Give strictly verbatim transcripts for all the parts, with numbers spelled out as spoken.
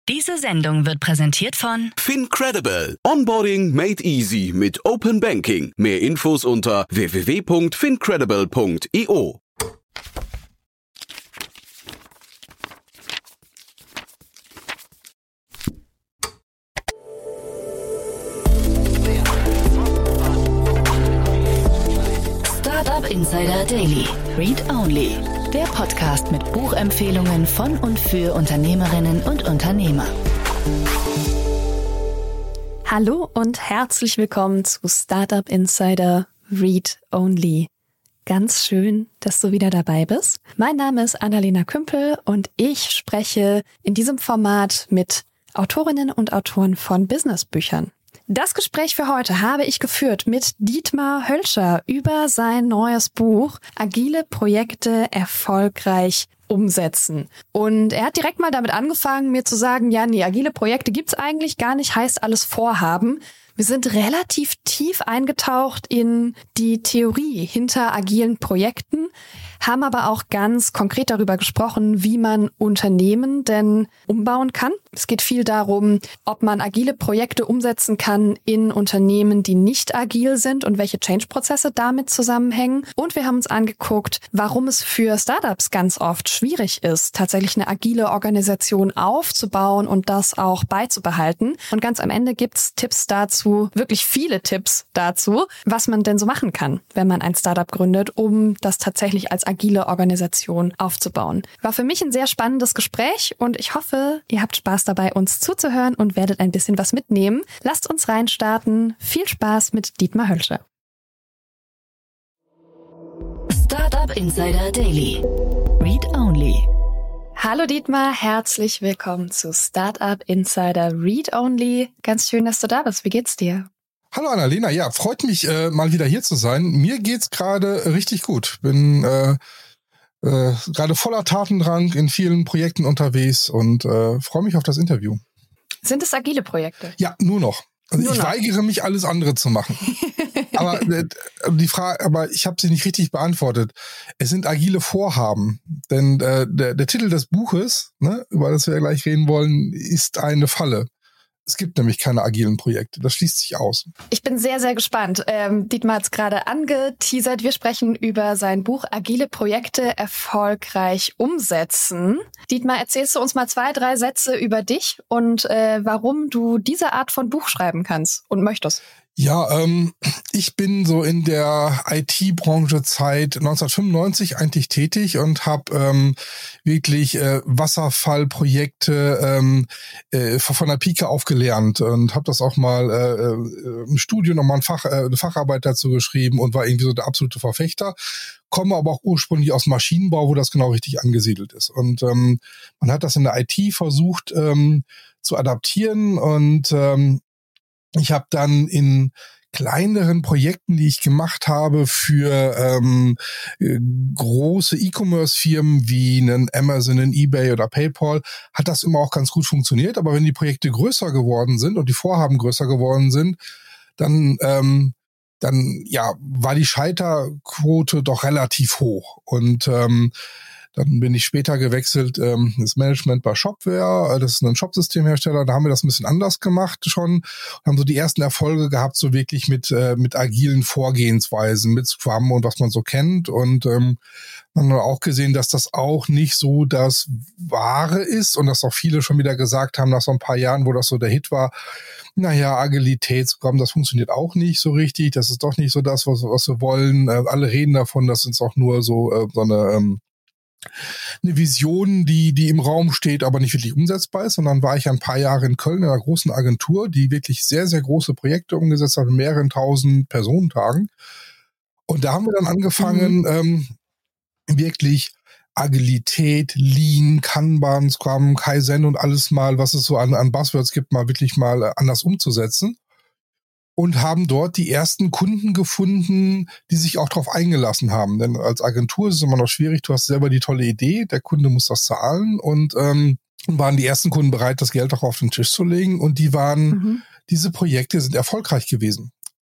Diese Sendung wird präsentiert von FinCredible. Onboarding made easy mit Open Banking. Mehr Infos unter w w w punkt fincredible punkt i o. Startup Insider Daily. Read Only. Der Podcast mit Buchempfehlungen von und für Unternehmerinnen und Unternehmer. Hallo und herzlich willkommen zu Startup Insider Read Only. Ganz schön, dass du wieder dabei bist. Mein Name ist Annalena Kümpel und ich spreche in diesem Format mit Autorinnen und Autoren von Businessbüchern. Das Gespräch für heute habe ich geführt mit Dietmar Hölscher über sein neues Buch Agile Projekte erfolgreich umsetzen. Und er hat direkt mal damit angefangen, mir zu sagen, ja, nee, agile Projekte gibt's eigentlich gar nicht, heißt alles Vorhaben. Wir sind relativ tief eingetaucht in die Theorie hinter agilen Projekten, haben aber auch ganz konkret darüber gesprochen, wie man Unternehmen denn umbauen kann. Es geht viel darum, ob man agile Projekte umsetzen kann in Unternehmen, die nicht agil sind und welche Change-Prozesse damit zusammenhängen. Und wir haben uns angeguckt, warum es für Startups ganz oft schwierig ist, tatsächlich eine agile Organisation aufzubauen und das auch beizubehalten. Und ganz am Ende gibt's Tipps dazu, wirklich viele Tipps dazu, was man denn so machen kann, wenn man ein Startup gründet, um das tatsächlich als agile Organisation aufzubauen. War für mich ein sehr spannendes Gespräch und ich hoffe, ihr habt Spaß dabei, uns zuzuhören und werdet ein bisschen was mitnehmen. Lasst uns reinstarten. Viel Spaß mit Dietmar Hölscher. Startup Insider Daily. Read Only. Hallo Dietmar, herzlich willkommen zu Startup Insider Read Only. Ganz schön, dass du da bist. Wie geht's dir? Hallo Annalena, ja, freut mich äh, mal wieder hier zu sein. Mir geht's gerade richtig gut. Bin äh, äh, gerade voller Tatendrang in vielen Projekten unterwegs und äh, freue mich auf das Interview. Sind es agile Projekte? Ja, nur noch. Also nur ich noch. weigere mich, alles andere zu machen. aber äh, die Frage, aber ich habe sie nicht richtig beantwortet. Es sind agile Vorhaben, denn äh, der, der Titel des Buches, ne, über das wir ja gleich reden wollen, ist eine Falle. Es gibt nämlich keine agilen Projekte. Das schließt sich aus. Ich bin sehr, sehr gespannt. Ähm, Dietmar hat es gerade angeteasert. Wir sprechen über sein Buch Agile Projekte erfolgreich umsetzen. Dietmar, erzählst du uns mal zwei, drei Sätze über dich und äh, warum du diese Art von Buch schreiben kannst und möchtest? Ja, ähm, ich bin so in der I T-Branche seit neunzehnhundertfünfundneunzig eigentlich tätig und habe ähm, wirklich äh, Wasserfallprojekte ähm, äh, von der Pike auf gelernt und habe das auch mal äh, im Studium nochmal ein Fach, äh, eine Facharbeit dazu geschrieben und war irgendwie so der absolute Verfechter. Komme aber auch ursprünglich aus Maschinenbau, wo das genau richtig angesiedelt ist. Und ähm, man hat das in der I T versucht ähm, zu adaptieren und ähm, ich habe dann in kleineren Projekten, die ich gemacht habe für ähm, große E-Commerce-Firmen wie einen Amazon, einen eBay oder PayPal, hat das immer auch ganz gut funktioniert. Aber wenn die Projekte größer geworden sind und die Vorhaben größer geworden sind, dann ähm, dann ja war die Scheiterquote doch relativ hoch. Und ähm, dann bin ich später gewechselt, ähm, das Management bei Shopware, das ist ein Shopsystemhersteller, da haben wir das ein bisschen anders gemacht schon, haben so die ersten Erfolge gehabt, so wirklich mit äh, mit agilen Vorgehensweisen, mit Scrum und was man so kennt und ähm, man hat auch gesehen, dass das auch nicht so das Wahre ist und dass auch viele schon wieder gesagt haben, nach so ein paar Jahren, wo das so der Hit war, naja, Agilität, Scrum, das funktioniert auch nicht so richtig, das ist doch nicht so das, was, was wir wollen, äh, alle reden davon, das ist auch nur so, äh, so eine ähm, eine Vision, die die im Raum steht, aber nicht wirklich umsetzbar ist. Und dann war ich ein paar Jahre in Köln in einer großen Agentur, die wirklich sehr, sehr große Projekte umgesetzt hat, mit mehreren tausend Personentagen. Und da haben wir dann angefangen, mhm. ähm, wirklich Agilität, Lean, Kanban, Scrum, Kaizen und alles mal, was es so an, an Buzzwords gibt, mal wirklich mal anders umzusetzen. Und haben dort die ersten Kunden gefunden, die sich auch darauf eingelassen haben. Denn als Agentur ist es immer noch schwierig, du hast selber die tolle Idee, der Kunde muss das zahlen und ähm, waren die ersten Kunden bereit, das Geld auch auf den Tisch zu legen und die waren, mhm. diese Projekte sind erfolgreich gewesen.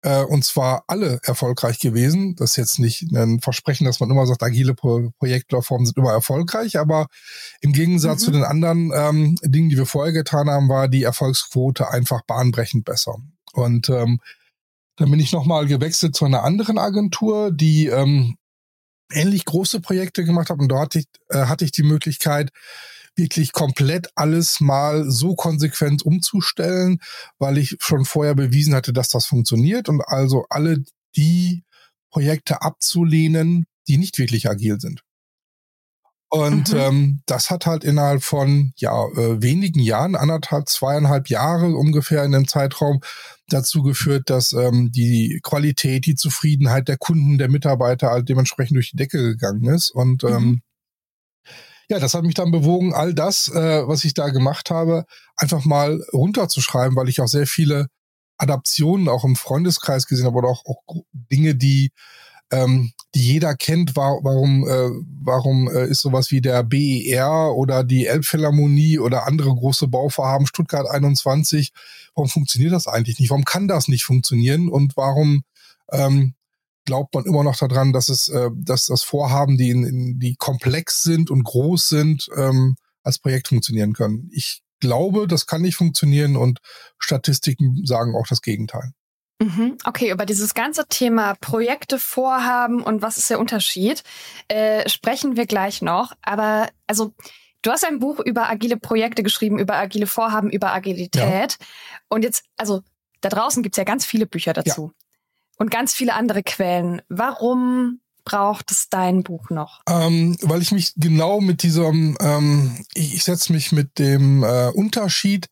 äh, und zwar alle erfolgreich gewesen. Das ist jetzt nicht ein Versprechen, dass man immer sagt, agile Pro- Projekte oder Formen sind immer erfolgreich, aber im Gegensatz mhm. zu den anderen ähm, Dingen, die wir vorher getan haben, war die Erfolgsquote einfach bahnbrechend besser. Und ähm, dann bin ich nochmal gewechselt zu einer anderen Agentur, die ähm, ähnlich große Projekte gemacht hat, und dort hatte ich, äh, hatte ich die Möglichkeit, wirklich komplett alles mal so konsequent umzustellen, weil ich schon vorher bewiesen hatte, dass das funktioniert, und also alle die Projekte abzulehnen, die nicht wirklich agil sind. Und mhm. ähm, das hat halt innerhalb von ja äh, wenigen Jahren, anderthalb, zweieinhalb Jahre ungefähr in dem Zeitraum, dazu geführt, dass ähm, die Qualität, die Zufriedenheit der Kunden, der Mitarbeiter halt dementsprechend durch die Decke gegangen ist. Und mhm. ähm, ja, das hat mich dann bewogen, all das, äh, was ich da gemacht habe, einfach mal runterzuschreiben, weil ich auch sehr viele Adaptionen auch im Freundeskreis gesehen habe oder auch, auch Dinge, die ähm, die jeder kennt. War, warum äh, warum äh, ist sowas wie der B E R oder die Elbphilharmonie oder andere große Bauvorhaben, Stuttgart einundzwanzig, warum funktioniert das eigentlich nicht? Warum kann das nicht funktionieren? Und warum ähm, glaubt man immer noch daran, dass es, äh, dass das Vorhaben, die in, in, die komplex sind und groß sind, ähm, als Projekt funktionieren können? Ich glaube, das kann nicht funktionieren, und Statistiken sagen auch das Gegenteil. Mhm. Okay, über dieses ganze Thema Projekte, Vorhaben und was ist der Unterschied, äh, sprechen wir gleich noch. Aber also du hast ein Buch über agile Projekte geschrieben, über agile Vorhaben, über Agilität. Ja. Und jetzt, also da draußen gibt's ja ganz viele Bücher dazu. Ja. Und ganz viele andere Quellen. Warum braucht es dein Buch noch? Ähm, weil ich mich genau mit diesem, ähm, ich, ich setze mich mit dem äh, Unterschied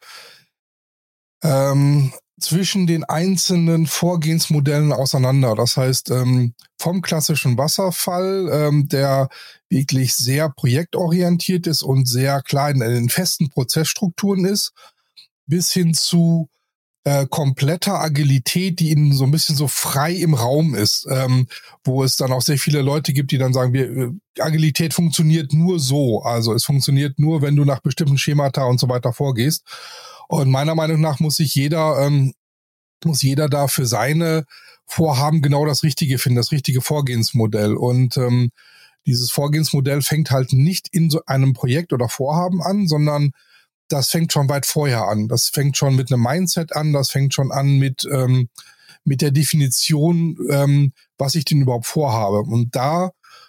ähm, zwischen den einzelnen Vorgehensmodellen auseinander. Das heißt, ähm, vom klassischen Wasserfall, ähm, der wirklich sehr projektorientiert ist und sehr klar in, in festen Prozessstrukturen ist, bis hin zu Äh, kompletter Agilität, die ihnen so ein bisschen so frei im Raum ist, ähm, wo es dann auch sehr viele Leute gibt, die dann sagen, wir, Agilität funktioniert nur so, also es funktioniert nur, wenn du nach bestimmten Schemata und so weiter vorgehst. Und meiner Meinung nach muss sich jeder, ähm, muss jeder da für seine Vorhaben genau das Richtige finden, das richtige Vorgehensmodell. Und ähm, dieses Vorgehensmodell fängt halt nicht in so einem Projekt oder Vorhaben an, sondern das fängt schon weit vorher an. Das fängt schon mit einem Mindset an. Das fängt schon an mit ähm, mit der Definition, ähm, was ich denn überhaupt vorhabe. Und da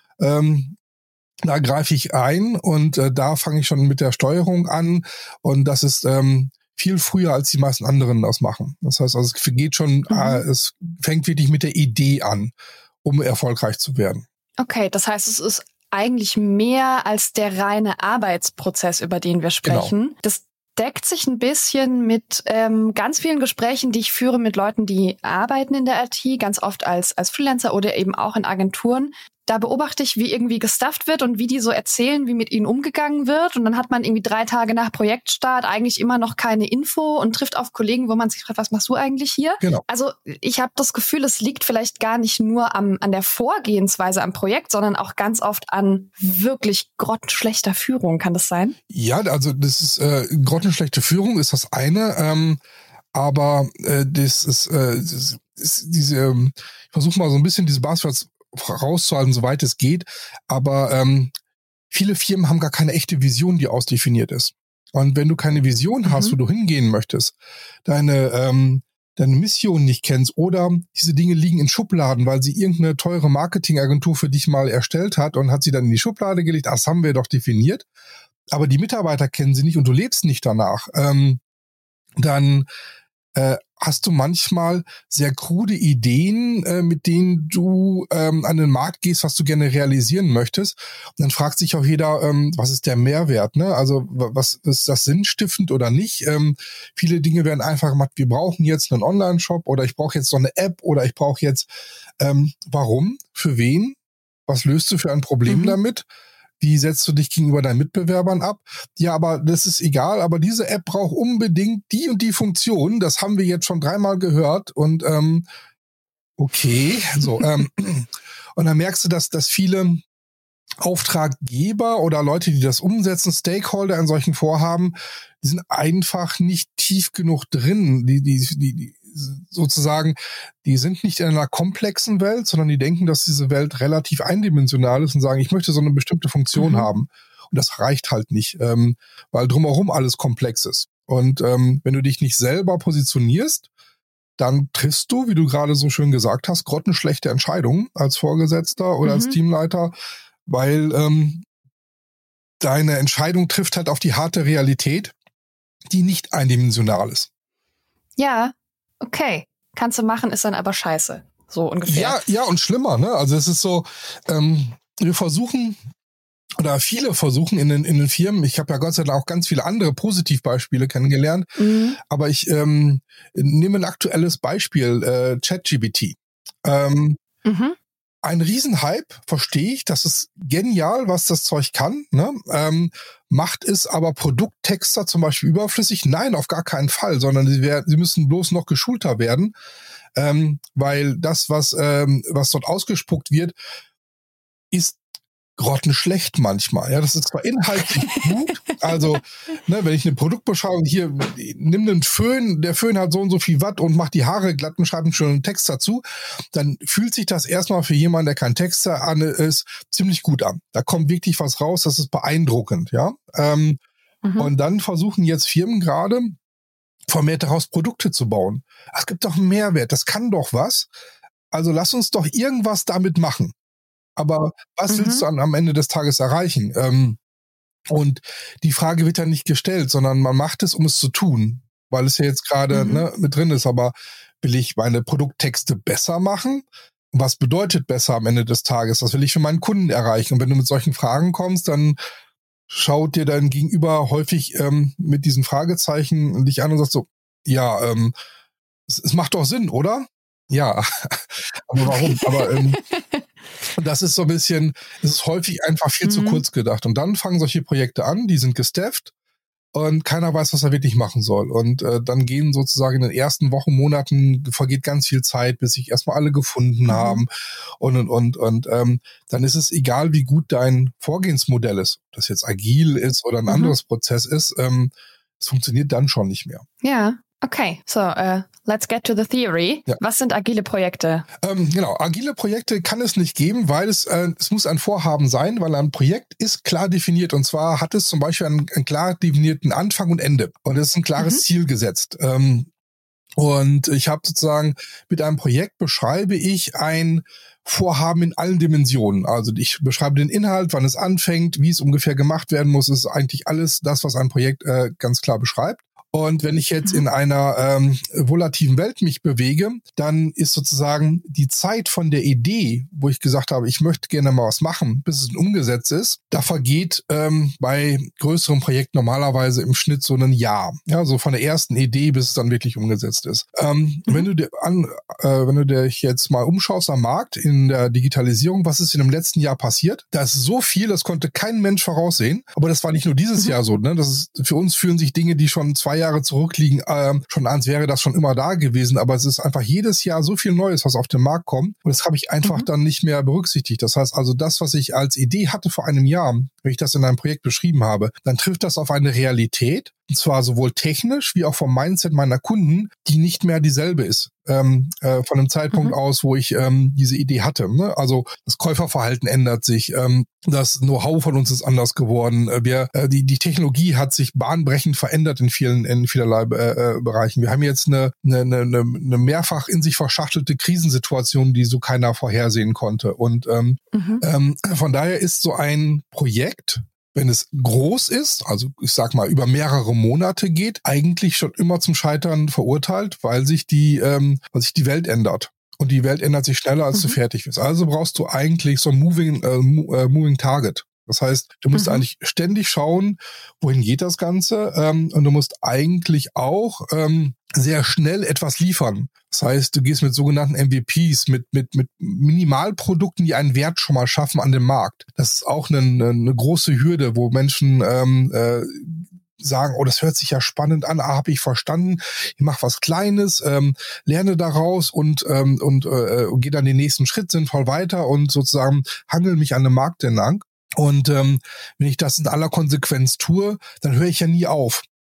ähm, da greife ich ein, und äh, da fange ich schon mit der Steuerung an. Und das ist ähm, viel früher, als die meisten anderen das machen. Das heißt, also es geht schon, mhm. äh, es fängt wirklich mit der Idee an, um erfolgreich zu werden. Okay, das heißt, es ist eigentlich mehr als der reine Arbeitsprozess, über den wir sprechen. Genau. Das deckt sich ein bisschen mit ähm, ganz vielen Gesprächen, die ich führe mit Leuten, die arbeiten in der I T, ganz oft als als Freelancer oder eben auch in Agenturen. Da beobachte ich, wie irgendwie gestafft wird und wie die so erzählen, wie mit ihnen umgegangen wird. Und dann hat man irgendwie drei Tage nach Projektstart eigentlich immer noch keine Info und trifft auf Kollegen, wo man sich fragt, was machst du eigentlich hier? Genau. Also ich habe das Gefühl, es liegt vielleicht gar nicht nur am, an der Vorgehensweise am Projekt, sondern auch ganz oft an wirklich grottenschlechter Führung. Kann das sein? Ja, also das ist äh, grottenschlechte Führung ist das eine. Ähm, aber äh, das ist, äh, das ist diese, ich versuche mal so ein bisschen diese Buzzwords rauszuhalten, soweit es geht. Aber ähm, viele Firmen haben gar keine echte Vision, die ausdefiniert ist. Und wenn du keine Vision hast, mhm. wo du hingehen möchtest, deine ähm, deine Mission nicht kennst oder diese Dinge liegen in Schubladen, weil sie irgendeine teure Marketingagentur für dich mal erstellt hat und hat sie dann in die Schublade gelegt, ach, das haben wir doch definiert, aber die Mitarbeiter kennen sie nicht und du lebst nicht danach, ähm, dann äh, hast du manchmal sehr krude Ideen, äh, mit denen du ähm, an den Markt gehst, was du gerne realisieren möchtest. Und dann fragt sich auch jeder, ähm, was ist der Mehrwert? Ne? Also was ist das sinnstiftend oder nicht? Ähm, viele Dinge werden einfach gemacht, wir brauchen jetzt einen Online-Shop oder ich brauche jetzt so eine App oder ich brauche jetzt, ähm, warum? Für wen? Was löst du für ein Problem mhm. damit? Wie setzt du dich gegenüber deinen Mitbewerbern ab? Ja, aber das ist egal, aber diese App braucht unbedingt die und die Funktion. Das haben wir jetzt schon dreimal gehört und ähm, okay, so. ähm, und dann merkst du, dass, dass viele Auftraggeber oder Leute, die das umsetzen, Stakeholder in solchen Vorhaben, die sind einfach nicht tief genug drin. Die, die, die, die sozusagen, die sind nicht in einer komplexen Welt, sondern die denken, dass diese Welt relativ eindimensional ist und sagen, ich möchte so eine bestimmte Funktion mhm. haben. Und das reicht halt nicht, ähm, weil drumherum alles komplex ist. Und ähm, wenn du dich nicht selber positionierst, dann triffst du, wie du gerade so schön gesagt hast, grottenschlechte Entscheidungen als Vorgesetzter oder mhm. als Teamleiter, weil ähm, deine Entscheidung trifft halt auf die harte Realität, die nicht eindimensional ist. Ja, okay. Kannst du machen, ist dann aber scheiße. So ungefähr. Ja, ja, und schlimmer, ne? Also es ist so, ähm, wir versuchen, oder viele versuchen in den, in den Firmen, ich habe ja Gott sei Dank auch ganz viele andere Positivbeispiele kennengelernt, mhm. aber ich ähm, nehme ein aktuelles Beispiel, äh, ChatGPT. Ähm, mhm. Ein Riesenhype, verstehe ich, das ist genial, was das Zeug kann, ne? Ähm, macht es aber Produkttexter zum Beispiel überflüssig? Nein, auf gar keinen Fall, sondern sie, werden, sie müssen bloß noch geschulter werden, ähm, weil das, was, ähm, was dort ausgespuckt wird, ist grottenschlecht manchmal. Ja, das ist zwar inhaltlich gut, also ne, wenn ich eine Produktbeschreibung hier, nimm den Föhn, der Föhn hat so und so viel Watt und macht die Haare glatt und schreibt einen schönen Text dazu, dann fühlt sich das erstmal für jemanden, der kein Texter an ist, ziemlich gut an. Da kommt wirklich was raus, das ist beeindruckend, ja. Ähm, mhm. Und dann versuchen jetzt Firmen gerade, vermehrt daraus Produkte zu bauen. Es gibt doch einen Mehrwert, das kann doch was. Also lass uns doch irgendwas damit machen. Aber was mhm. willst du an, am Ende des Tages erreichen? Ähm, und die Frage wird ja nicht gestellt, sondern man macht es, um es zu tun, weil es ja jetzt gerade mhm. ne, mit drin ist. Aber will ich meine Produkttexte besser machen? Was bedeutet besser am Ende des Tages? Was will ich für meinen Kunden erreichen? Und wenn du mit solchen Fragen kommst, dann schaut dir dein Gegenüber häufig ähm, mit diesen Fragezeichen dich an und sagt so, ja, ähm, es, es macht doch Sinn, oder? Ja, aber warum? Aber ähm, das ist so ein bisschen, es ist häufig einfach viel mhm. zu kurz gedacht. Und dann fangen solche Projekte an, die sind gestafft und keiner weiß, was er wirklich machen soll. Und äh, dann gehen sozusagen in den ersten Wochen, Monaten, vergeht ganz viel Zeit, bis sich erstmal alle gefunden mhm. haben. Und, und, und, und ähm, dann ist es egal, wie gut dein Vorgehensmodell ist. Ob das jetzt agil ist oder ein mhm. anderes Prozess ist, ähm, es funktioniert dann schon nicht mehr. Ja. Okay, so uh, let's get to the theory. Ja. Was sind agile Projekte? Ähm, genau, agile Projekte kann es nicht geben, weil es äh, es muss ein Vorhaben sein, weil ein Projekt ist klar definiert und zwar hat es zum Beispiel einen, einen klar definierten Anfang und Ende und es ist ein klares mhm. Ziel gesetzt. Ähm, und ich habe sozusagen mit einem Projekt beschreibe ich ein Vorhaben in allen Dimensionen. Also ich beschreibe den Inhalt, wann es anfängt, wie es ungefähr gemacht werden muss. Es ist eigentlich alles das, was ein Projekt äh, ganz klar beschreibt. Und wenn ich jetzt in einer ähm, volatilen Welt mich bewege, dann ist sozusagen die Zeit von der Idee, wo ich gesagt habe, ich möchte gerne mal was machen, bis es umgesetzt ist, da vergeht ähm, bei größeren Projekten normalerweise im Schnitt so ein Jahr. Ja, so von der ersten Idee, bis es dann wirklich umgesetzt ist. Ähm, mhm. Wenn du dir an, äh, wenn du dich jetzt mal umschaust am Markt in der Digitalisierung, was ist in dem letzten Jahr passiert? Da ist so viel, das konnte kein Mensch voraussehen. Aber das war nicht nur dieses mhm. Jahr so. Ne? Das ist, für uns fühlen sich Dinge, die schon zwei Jahre Jahre zurückliegen, ähm, schon als wäre das schon immer da gewesen, aber es ist einfach jedes Jahr so viel Neues, was auf den Markt kommt und das habe ich einfach mhm. dann nicht mehr berücksichtigt. Das heißt also, das, was ich als Idee hatte vor einem Jahr, wenn ich das in einem Projekt beschrieben habe, dann trifft das auf eine Realität, und zwar sowohl technisch wie auch vom Mindset meiner Kunden, die nicht mehr dieselbe ist. Ähm, äh, von dem Zeitpunkt mhm. aus, wo ich ähm, diese Idee hatte. Ne? Also das Käuferverhalten ändert sich, ähm, das Know-how von uns ist anders geworden. Äh, wir, äh, die, die Technologie hat sich bahnbrechend verändert in vielen, in vielerlei äh, Bereichen. Wir haben jetzt eine, eine, eine, eine mehrfach in sich verschachtelte Krisensituation, die so keiner vorhersehen konnte. Und ähm, mhm. ähm, von daher ist so ein Projekt, wenn es groß ist, also ich sag mal über mehrere Monate geht, eigentlich schon immer zum Scheitern verurteilt, weil sich die, ähm, weil sich die Welt ändert. Und die Welt ändert sich schneller, als mhm. du fertig bist. Also brauchst du eigentlich so ein Moving, äh, Moving Target. Das heißt, du musst mhm. eigentlich ständig schauen, wohin geht das Ganze, ähm, und du musst eigentlich auch ähm, sehr schnell etwas liefern. Das heißt, du gehst mit sogenannten M V Ps, mit mit mit Minimalprodukten, die einen Wert schon mal schaffen an dem Markt. Das ist auch eine, eine große Hürde, wo Menschen ähm, äh, sagen, oh, das hört sich ja spannend an, ah, habe ich verstanden, ich mache was Kleines, ähm, lerne daraus und ähm, und äh, gehe dann den nächsten Schritt sinnvoll weiter und sozusagen hangel mich an dem Markt entlang. Und ähm, wenn ich das in aller Konsequenz tue, dann höre ich ja nie auf.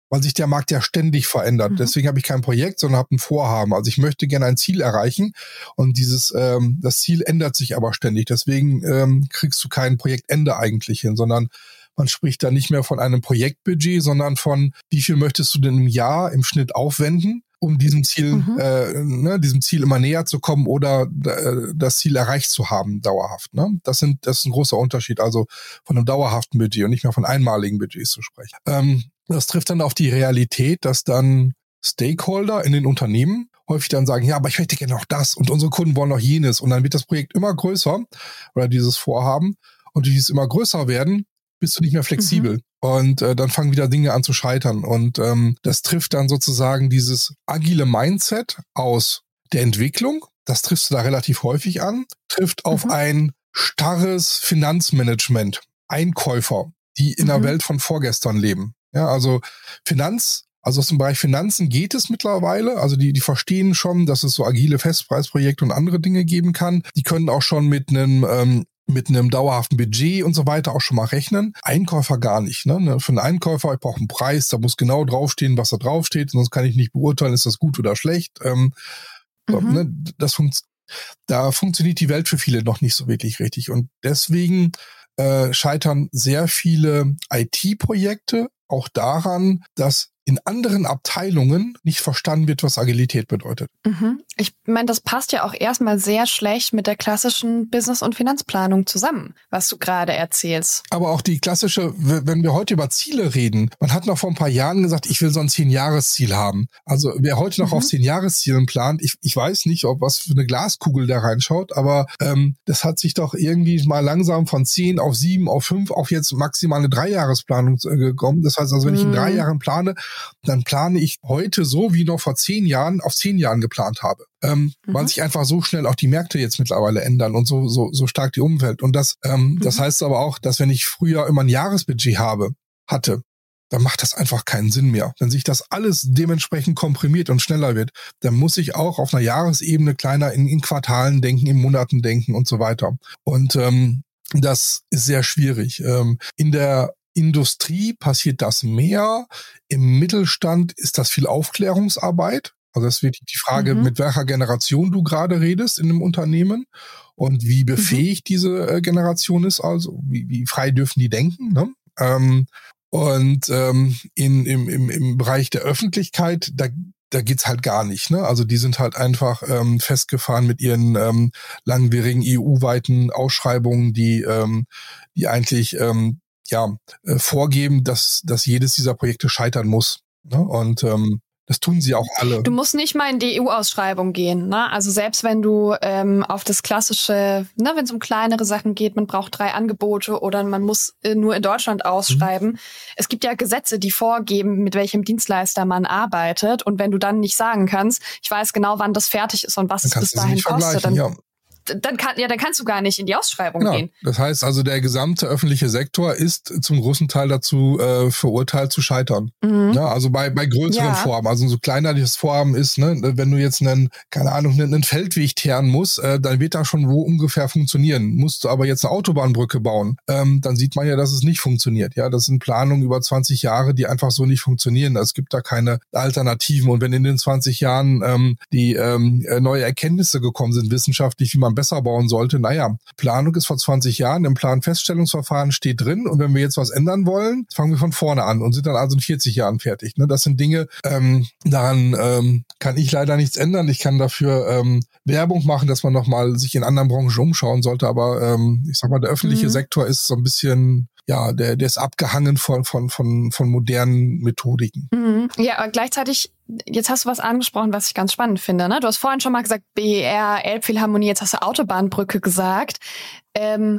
weil sich der Markt ja ständig verändert. Mhm. Deswegen habe ich kein Projekt, sondern habe ein Vorhaben. Also ich möchte gerne ein Ziel erreichen und dieses ähm, das Ziel ändert sich aber ständig. Deswegen ähm, kriegst du kein Projektende eigentlich hin, sondern man spricht da nicht mehr von einem Projektbudget, sondern von, wie viel möchtest du denn im Jahr im Schnitt aufwenden, um diesem Ziel, mhm. äh, ne, diesem Ziel immer näher zu kommen oder äh, das Ziel erreicht zu haben, dauerhaft. Ne? Das sind, das ist ein großer Unterschied, also von einem dauerhaften Budget und nicht mehr von einmaligen Budgets zu sprechen. Ähm, das trifft dann auf die Realität, dass dann Stakeholder in den Unternehmen häufig dann sagen, ja, aber ich möchte gerne noch das und unsere Kunden wollen noch jenes und dann wird das Projekt immer größer oder dieses Vorhaben und durch dieses immer größer werden, bist du nicht mehr flexibel. Mhm. Und äh, dann fangen wieder Dinge an zu scheitern. Und ähm, das trifft dann sozusagen dieses agile Mindset aus der Entwicklung, das triffst du da relativ häufig an, trifft auf mhm. ein starres Finanzmanagement, Einkäufer, die in mhm. der Welt von vorgestern leben. Ja, also Finanz, also aus dem Bereich Finanzen geht es mittlerweile. Also die, die verstehen schon, dass es so agile Festpreisprojekte und andere Dinge geben kann. Die können auch schon mit einem ähm, mit einem dauerhaften Budget und so weiter auch schon mal rechnen. Einkäufer gar nicht. Ne? Für einen Einkäufer, ich brauche einen Preis, da muss genau draufstehen, was da draufsteht, sonst kann ich nicht beurteilen, ist das gut oder schlecht. Ähm, mhm. so, ne? Das funkt, da funktioniert die Welt für viele noch nicht so wirklich richtig. Und deswegen äh, scheitern sehr viele I T-Projekte auch daran, dass in anderen Abteilungen nicht verstanden wird, was Agilität bedeutet. Mhm. Ich meine, das passt ja auch erstmal sehr schlecht mit der klassischen Business- und Finanzplanung zusammen, was du gerade erzählst. Aber auch die klassische, wenn wir heute über Ziele reden, man hat noch vor ein paar Jahren gesagt, ich will so ein Zehn-Jahres-Ziel haben. Also wer heute noch mhm. auf Zehn-Jahres-Zielen plant, ich, ich weiß nicht, ob was für eine Glaskugel da reinschaut, aber ähm, das hat sich doch irgendwie mal langsam von zehn auf sieben, auf fünf, auf jetzt maximal eine Dreijahresplanung äh, gekommen. Das heißt also, wenn mhm. ich in drei Jahren plane, dann plane ich heute so, wie noch vor zehn Jahren auf zehn Jahren geplant habe. Ähm, mhm. Weil sich einfach so schnell auch die Märkte jetzt mittlerweile ändern und so so so stark die Umwelt. Und das ähm, mhm. das heißt aber auch, dass wenn ich früher immer ein Jahresbudget habe, hatte, dann macht das einfach keinen Sinn mehr. Wenn sich das alles dementsprechend komprimiert und schneller wird, dann muss ich auch auf einer Jahresebene kleiner in, in Quartalen denken, in Monaten denken und so weiter. Und ähm, das ist sehr schwierig. Ähm, in der Industrie passiert das mehr. Im Mittelstand ist das viel Aufklärungsarbeit. Also das wird die Frage, mhm. mit welcher Generation du gerade redest in einem Unternehmen und wie befähigt mhm. diese äh, Generation ist, also wie, wie frei dürfen die denken. Ne? Ähm, und ähm, in, im, im, im Bereich der Öffentlichkeit, da da geht's halt gar nicht. Ne? Also die sind halt einfach ähm, festgefahren mit ihren ähm, langwierigen E U-weiten Ausschreibungen, die ähm, die eigentlich ähm, ja, äh, vorgeben, dass, dass jedes dieser Projekte scheitern muss. Ne? Und ähm, das tun sie auch alle. Du musst nicht mal in die E U-Ausschreibung gehen. Ne? Also selbst wenn du ähm, auf das klassische, ne, wenn es um kleinere Sachen geht, man braucht drei Angebote oder man muss äh, nur in Deutschland ausschreiben. Mhm. Es gibt ja Gesetze, die vorgeben, mit welchem Dienstleister man arbeitet. Und wenn du dann nicht sagen kannst, ich weiß genau, wann das fertig ist und was es bis dahin kostet, dann... Ja. Dann kann, ja, dann kannst du gar nicht in die Ausschreibung ja, gehen. Das heißt also, der gesamte öffentliche Sektor ist zum großen Teil dazu äh, verurteilt zu scheitern. Mhm. Ja, also bei bei größeren ja. Vorhaben, also so kleiner das Vorhaben ist, ne, wenn du jetzt einen, keine Ahnung, einen, einen Feldweg teeren musst, äh, dann wird da schon wo ungefähr funktionieren. Musst du aber jetzt eine Autobahnbrücke bauen, ähm, dann sieht man ja, dass es nicht funktioniert. Ja, das sind Planungen über zwanzig Jahre, die einfach so nicht funktionieren. Es gibt da keine Alternativen. Und wenn in den zwanzig Jahren ähm, die ähm, neue Erkenntnisse gekommen sind, wissenschaftlich, wie man besser bauen sollte. Naja, Planung ist vor zwanzig Jahren, im Planfeststellungsverfahren steht drin und wenn wir jetzt was ändern wollen, fangen wir von vorne an und sind dann also in vierzig Jahren fertig. Ne? Das sind Dinge, ähm, daran ähm, kann ich leider nichts ändern. Ich kann dafür ähm, Werbung machen, dass man nochmal sich in anderen Branchen umschauen sollte, aber ähm, ich sag mal, der öffentliche mhm. Sektor ist so ein bisschen... Ja, der, der ist abgehangen von, von, von, von modernen Methodiken. Mhm. Ja, aber gleichzeitig, jetzt hast du was angesprochen, was ich ganz spannend finde, ne? Du hast vorhin schon mal gesagt, B E R, Elbphilharmonie, jetzt hast du Autobahnbrücke gesagt. Ähm,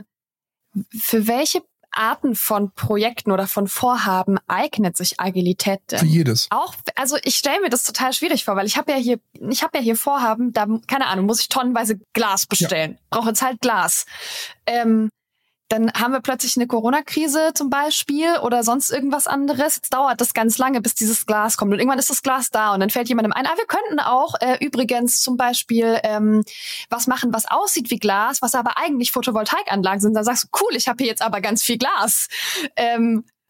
für welche Arten von Projekten oder von Vorhaben eignet sich Agilität denn? Für jedes. Auch, also ich stelle mir das total schwierig vor, weil ich habe ja hier, ich habe ja hier Vorhaben, da, keine Ahnung, muss ich tonnenweise Glas bestellen. Ja. Brauche jetzt halt Glas. Ähm, Dann haben wir plötzlich eine Corona-Krise zum Beispiel oder sonst irgendwas anderes. Jetzt dauert das ganz lange, bis dieses Glas kommt. Und irgendwann ist das Glas da und dann fällt jemandem ein, ah, wir könnten auch äh, übrigens zum Beispiel ähm, was machen, was aussieht wie Glas, was aber eigentlich Photovoltaikanlagen sind. Dann sagst du, cool, ich habe hier jetzt aber ganz viel Glas. Ähm,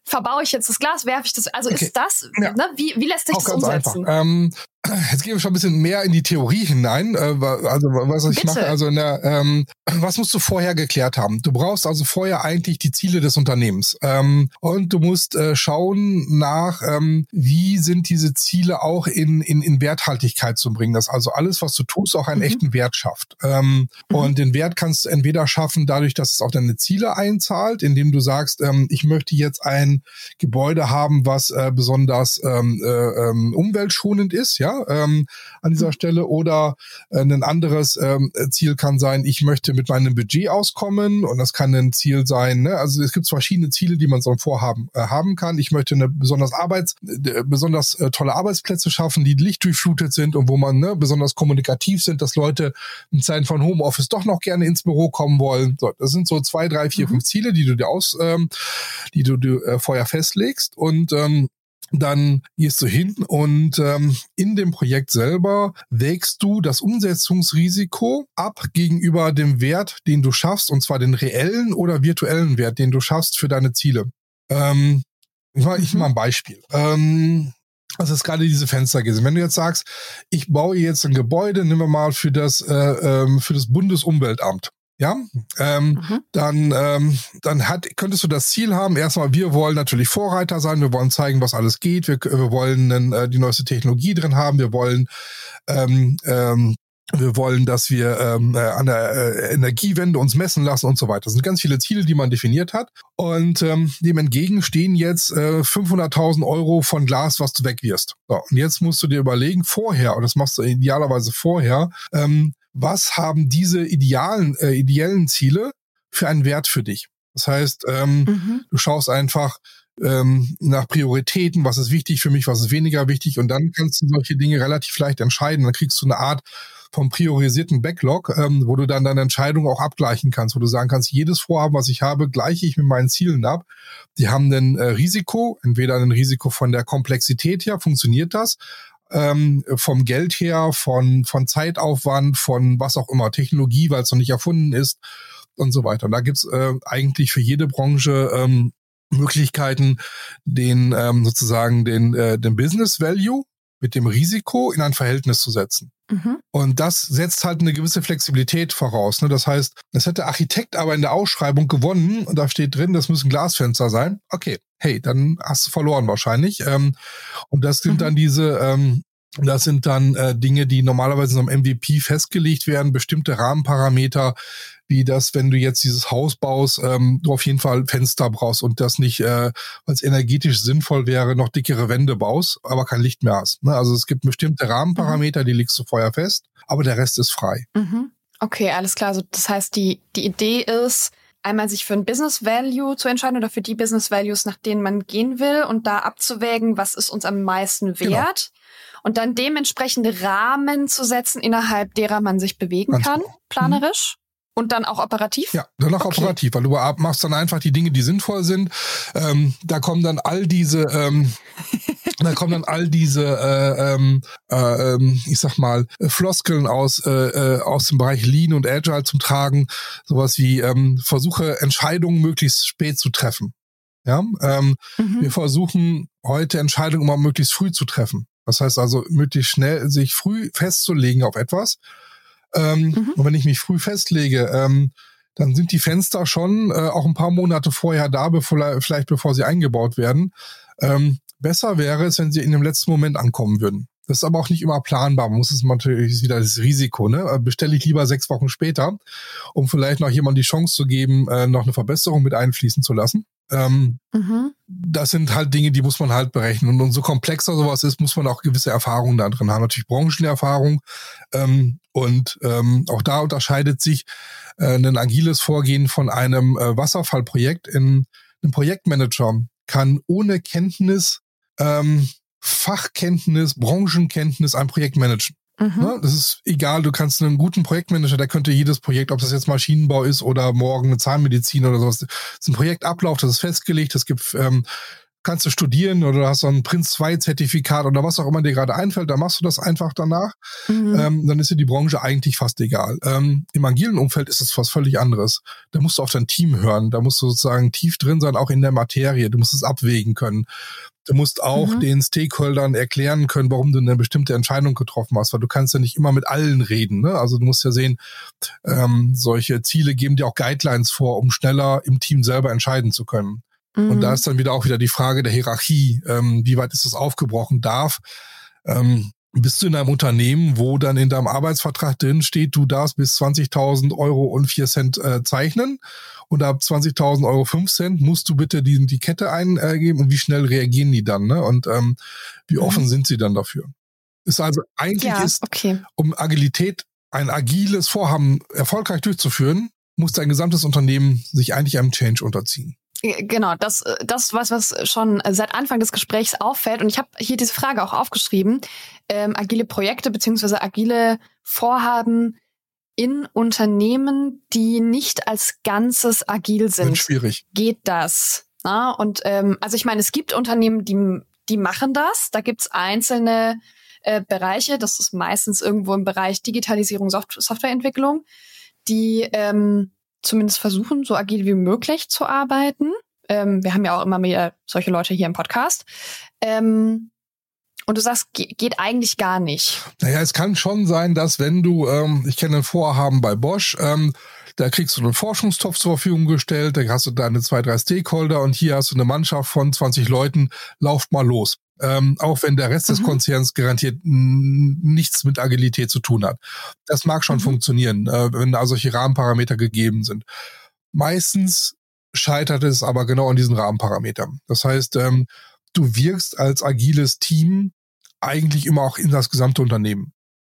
verbaue ich jetzt das Glas, werfe ich das, also okay. ist das, ja. ne, wie, wie lässt sich auch das ganz umsetzen? Einfach. Ähm, Jetzt gehen wir schon ein bisschen mehr in die Theorie hinein. Also was ich Bitte. mache, also in der, ähm, was musst du vorher geklärt haben? Du brauchst also vorher eigentlich die Ziele des Unternehmens. Ähm, und du musst äh, schauen nach, ähm, wie sind diese Ziele auch in, in, in Werthaltigkeit zu bringen. Dass also alles, was du tust, auch einen mhm. echten Wert schafft. Ähm, mhm. Und den Wert kannst du entweder schaffen dadurch, dass es auf deine Ziele einzahlt, indem du sagst, ähm, ich möchte jetzt ein Gebäude haben, was äh, besonders ähm, äh, ähm, umweltschonend ist, ja, Ähm, an dieser Stelle, oder äh, ein anderes ähm, Ziel kann sein, ich möchte mit meinem Budget auskommen, und das kann ein Ziel sein, ne? Also es gibt verschiedene Ziele, die man so im Vorhaben äh, haben kann. Ich möchte eine besonders Arbeits, äh, besonders äh, tolle Arbeitsplätze schaffen, die lichtdurchflutet sind und wo man ne, besonders kommunikativ sind, dass Leute in Zeiten von Homeoffice doch noch gerne ins Büro kommen wollen. So, das sind so zwei, drei, vier, mhm. fünf Ziele, die du dir aus, ähm, die du dir äh, vorher festlegst, und ähm, dann gehst du hin und ähm, in dem Projekt selber wägst du das Umsetzungsrisiko ab gegenüber dem Wert, den du schaffst, und zwar den reellen oder virtuellen Wert, den du schaffst für deine Ziele. Ähm, ich mache ich mach ein Beispiel. Ähm, das ist gerade diese Fenster gewesen. Wenn du jetzt sagst, ich baue jetzt ein Gebäude, nehmen wir mal für das, äh, ähm, für das Bundesumweltamt. Ja, ähm, mhm. dann ähm, dann hat könntest du das Ziel haben. Erstmal, wir wollen natürlich Vorreiter sein. Wir wollen zeigen, was alles geht. Wir, wir wollen äh, die neueste Technologie drin haben. Wir wollen ähm, ähm, wir wollen, dass wir ähm, an der äh, Energiewende uns messen lassen und so weiter. Das sind ganz viele Ziele, die man definiert hat. Und ähm, dem entgegen stehen jetzt äh, fünfhunderttausend Euro von Glas, was du wegwirfst. So, und jetzt musst du dir überlegen, vorher, und das machst du idealerweise vorher, ähm, was haben diese idealen, äh, ideellen Ziele für einen Wert für dich? Das heißt, ähm, mhm. du schaust einfach ähm, nach Prioritäten, was ist wichtig für mich, was ist weniger wichtig, und dann kannst du solche Dinge relativ leicht entscheiden. Dann kriegst du eine Art vom priorisierten Backlog, ähm, wo du dann deine Entscheidung auch abgleichen kannst, wo du sagen kannst, jedes Vorhaben, was ich habe, gleiche ich mit meinen Zielen ab. Die haben ein äh, Risiko, entweder ein Risiko von der Komplexität her, funktioniert das, Ähm, vom Geld her, von von Zeitaufwand, von was auch immer, Technologie, weil es noch nicht erfunden ist und so weiter. Und da gibt's äh, eigentlich für jede Branche ähm, Möglichkeiten, den ähm, sozusagen den äh, den Business Value mit dem Risiko in ein Verhältnis zu setzen. Mhm. Und das setzt halt eine gewisse Flexibilität voraus. Ne? Das heißt, das hätte der Architekt aber in der Ausschreibung gewonnen und da steht drin, das müssen Glasfenster sein. Okay, hey, dann hast du verloren wahrscheinlich. Ähm, und das sind mhm. dann diese, ähm, das sind dann äh, Dinge, die normalerweise in einem M V P festgelegt werden, bestimmte Rahmenparameter, wie das, wenn du jetzt dieses Haus baust, ähm, du auf jeden Fall Fenster brauchst und das nicht, äh, weil es energetisch sinnvoll wäre, noch dickere Wände baust, aber kein Licht mehr hast. Ne? Also es gibt bestimmte Rahmenparameter, mhm. die legst du vorher fest, aber der Rest ist frei. Mhm. Okay, alles klar. Also das heißt, die die Idee ist, einmal sich für ein Business Value zu entscheiden oder für die Business Values, nach denen man gehen will, und da abzuwägen, was ist uns am meisten wert. Genau. Und dann dementsprechende Rahmen zu setzen, innerhalb derer man sich bewegen Ganz kann, genau. planerisch. Mhm. Und dann auch operativ? Ja, dann auch okay. operativ, weil du machst dann einfach die Dinge, die sinnvoll sind. Ähm, da kommen dann all diese, ähm, da kommen dann all diese, äh, ähm, äh, ich sag mal, Floskeln aus äh, aus dem Bereich Lean und Agile zum Tragen. Sowas wie ähm, versuche Entscheidungen möglichst spät zu treffen. Ja, ähm, mhm. wir versuchen heute Entscheidungen immer möglichst früh zu treffen. Das heißt also, möglichst schnell sich früh festzulegen auf etwas. Ähm, mhm. Und wenn ich mich früh festlege, ähm, dann sind die Fenster schon äh, auch ein paar Monate vorher da, bevor, vielleicht bevor sie eingebaut werden. Ähm, besser wäre es, wenn sie in dem letzten Moment ankommen würden. Das ist aber auch nicht immer planbar. Man muss es natürlich wieder das Risiko, ne? Bestelle ich lieber sechs Wochen später, um vielleicht noch jemandem die Chance zu geben, äh, noch eine Verbesserung mit einfließen zu lassen. Ähm, mhm. Das sind halt Dinge, die muss man halt berechnen. Und umso komplexer sowas ist, muss man auch gewisse Erfahrungen da drin haben. Natürlich Branchenerfahrung. Ähm, und ähm, auch da unterscheidet sich äh, ein agiles Vorgehen von einem äh, Wasserfallprojekt. In einem Projektmanager kann ohne Kenntnis, ähm, Fachkenntnis, Branchenkenntnis ein Projekt managen. Mhm. Ne? Das ist egal, du kannst einen guten Projektmanager, der könnte jedes Projekt, ob das jetzt Maschinenbau ist oder morgen eine Zahnmedizin oder sowas, das ist ein Projektablauf, das ist festgelegt, es gibt ähm, kannst du studieren oder du hast so ein Prinz zwei Zertifikat oder was auch immer dir gerade einfällt, dann machst du das einfach danach. Mhm. Ähm, dann ist dir die Branche eigentlich fast egal. Ähm, im agilen Umfeld ist es was völlig anderes. Da musst du auf dein Team hören, da musst du sozusagen tief drin sein, auch in der Materie. Du musst es abwägen können. Du musst auch mhm. den Stakeholdern erklären können, warum du eine bestimmte Entscheidung getroffen hast, weil du kannst ja nicht immer mit allen reden. Ne? Also du musst ja sehen, ähm, solche Ziele geben dir auch Guidelines vor, um schneller im Team selber entscheiden zu können. Mhm. Und da ist dann wieder auch wieder die Frage der Hierarchie. Ähm, wie weit ist das aufgebrochen? Darf ähm, bist du in einem Unternehmen, wo dann in deinem Arbeitsvertrag drin steht, du darfst bis zwanzigtausend Euro und vier Cent äh, zeichnen und ab zwanzigtausend Euro fünf Cent musst du bitte die, die Kette eingeben und wie schnell reagieren die dann, ne? Und ähm, wie offen mhm. sind sie dann dafür? Ist also eigentlich ja, ist, okay. um Agilität, ein agiles Vorhaben erfolgreich durchzuführen, muss dein gesamtes Unternehmen sich eigentlich einem Change unterziehen. Genau, das das was was schon seit Anfang des Gesprächs auffällt. Und ich habe hier diese Frage auch aufgeschrieben. Ähm, agile Projekte beziehungsweise agile Vorhaben in Unternehmen, die nicht als Ganzes agil sind. Wird schwierig. Geht das? Na, und ähm, also ich meine, es gibt Unternehmen, die die machen das. Da gibt's einzelne äh, Bereiche. Das ist meistens irgendwo im Bereich Digitalisierung, Soft- Softwareentwicklung, die ähm, zumindest versuchen, so agil wie möglich zu arbeiten. Ähm, wir haben ja auch immer mehr solche Leute hier im Podcast. Ähm, und du sagst, ge- geht eigentlich gar nicht. Naja, es kann schon sein, dass wenn du, ähm, ich kenne ein Vorhaben bei Bosch, ähm, da kriegst du einen Forschungstopf zur Verfügung gestellt, da hast du deine zwei, drei Stakeholder und hier hast du eine Mannschaft von zwanzig Leuten, lauft mal los. Ähm, auch wenn der Rest mhm. des Konzerns garantiert n- nichts mit Agilität zu tun hat. Das mag schon mhm. funktionieren, äh, wenn da solche Rahmenparameter gegeben sind. Meistens scheitert es aber genau an diesen Rahmenparametern. Das heißt, ähm, du wirkst als agiles Team eigentlich immer auch in das gesamte Unternehmen.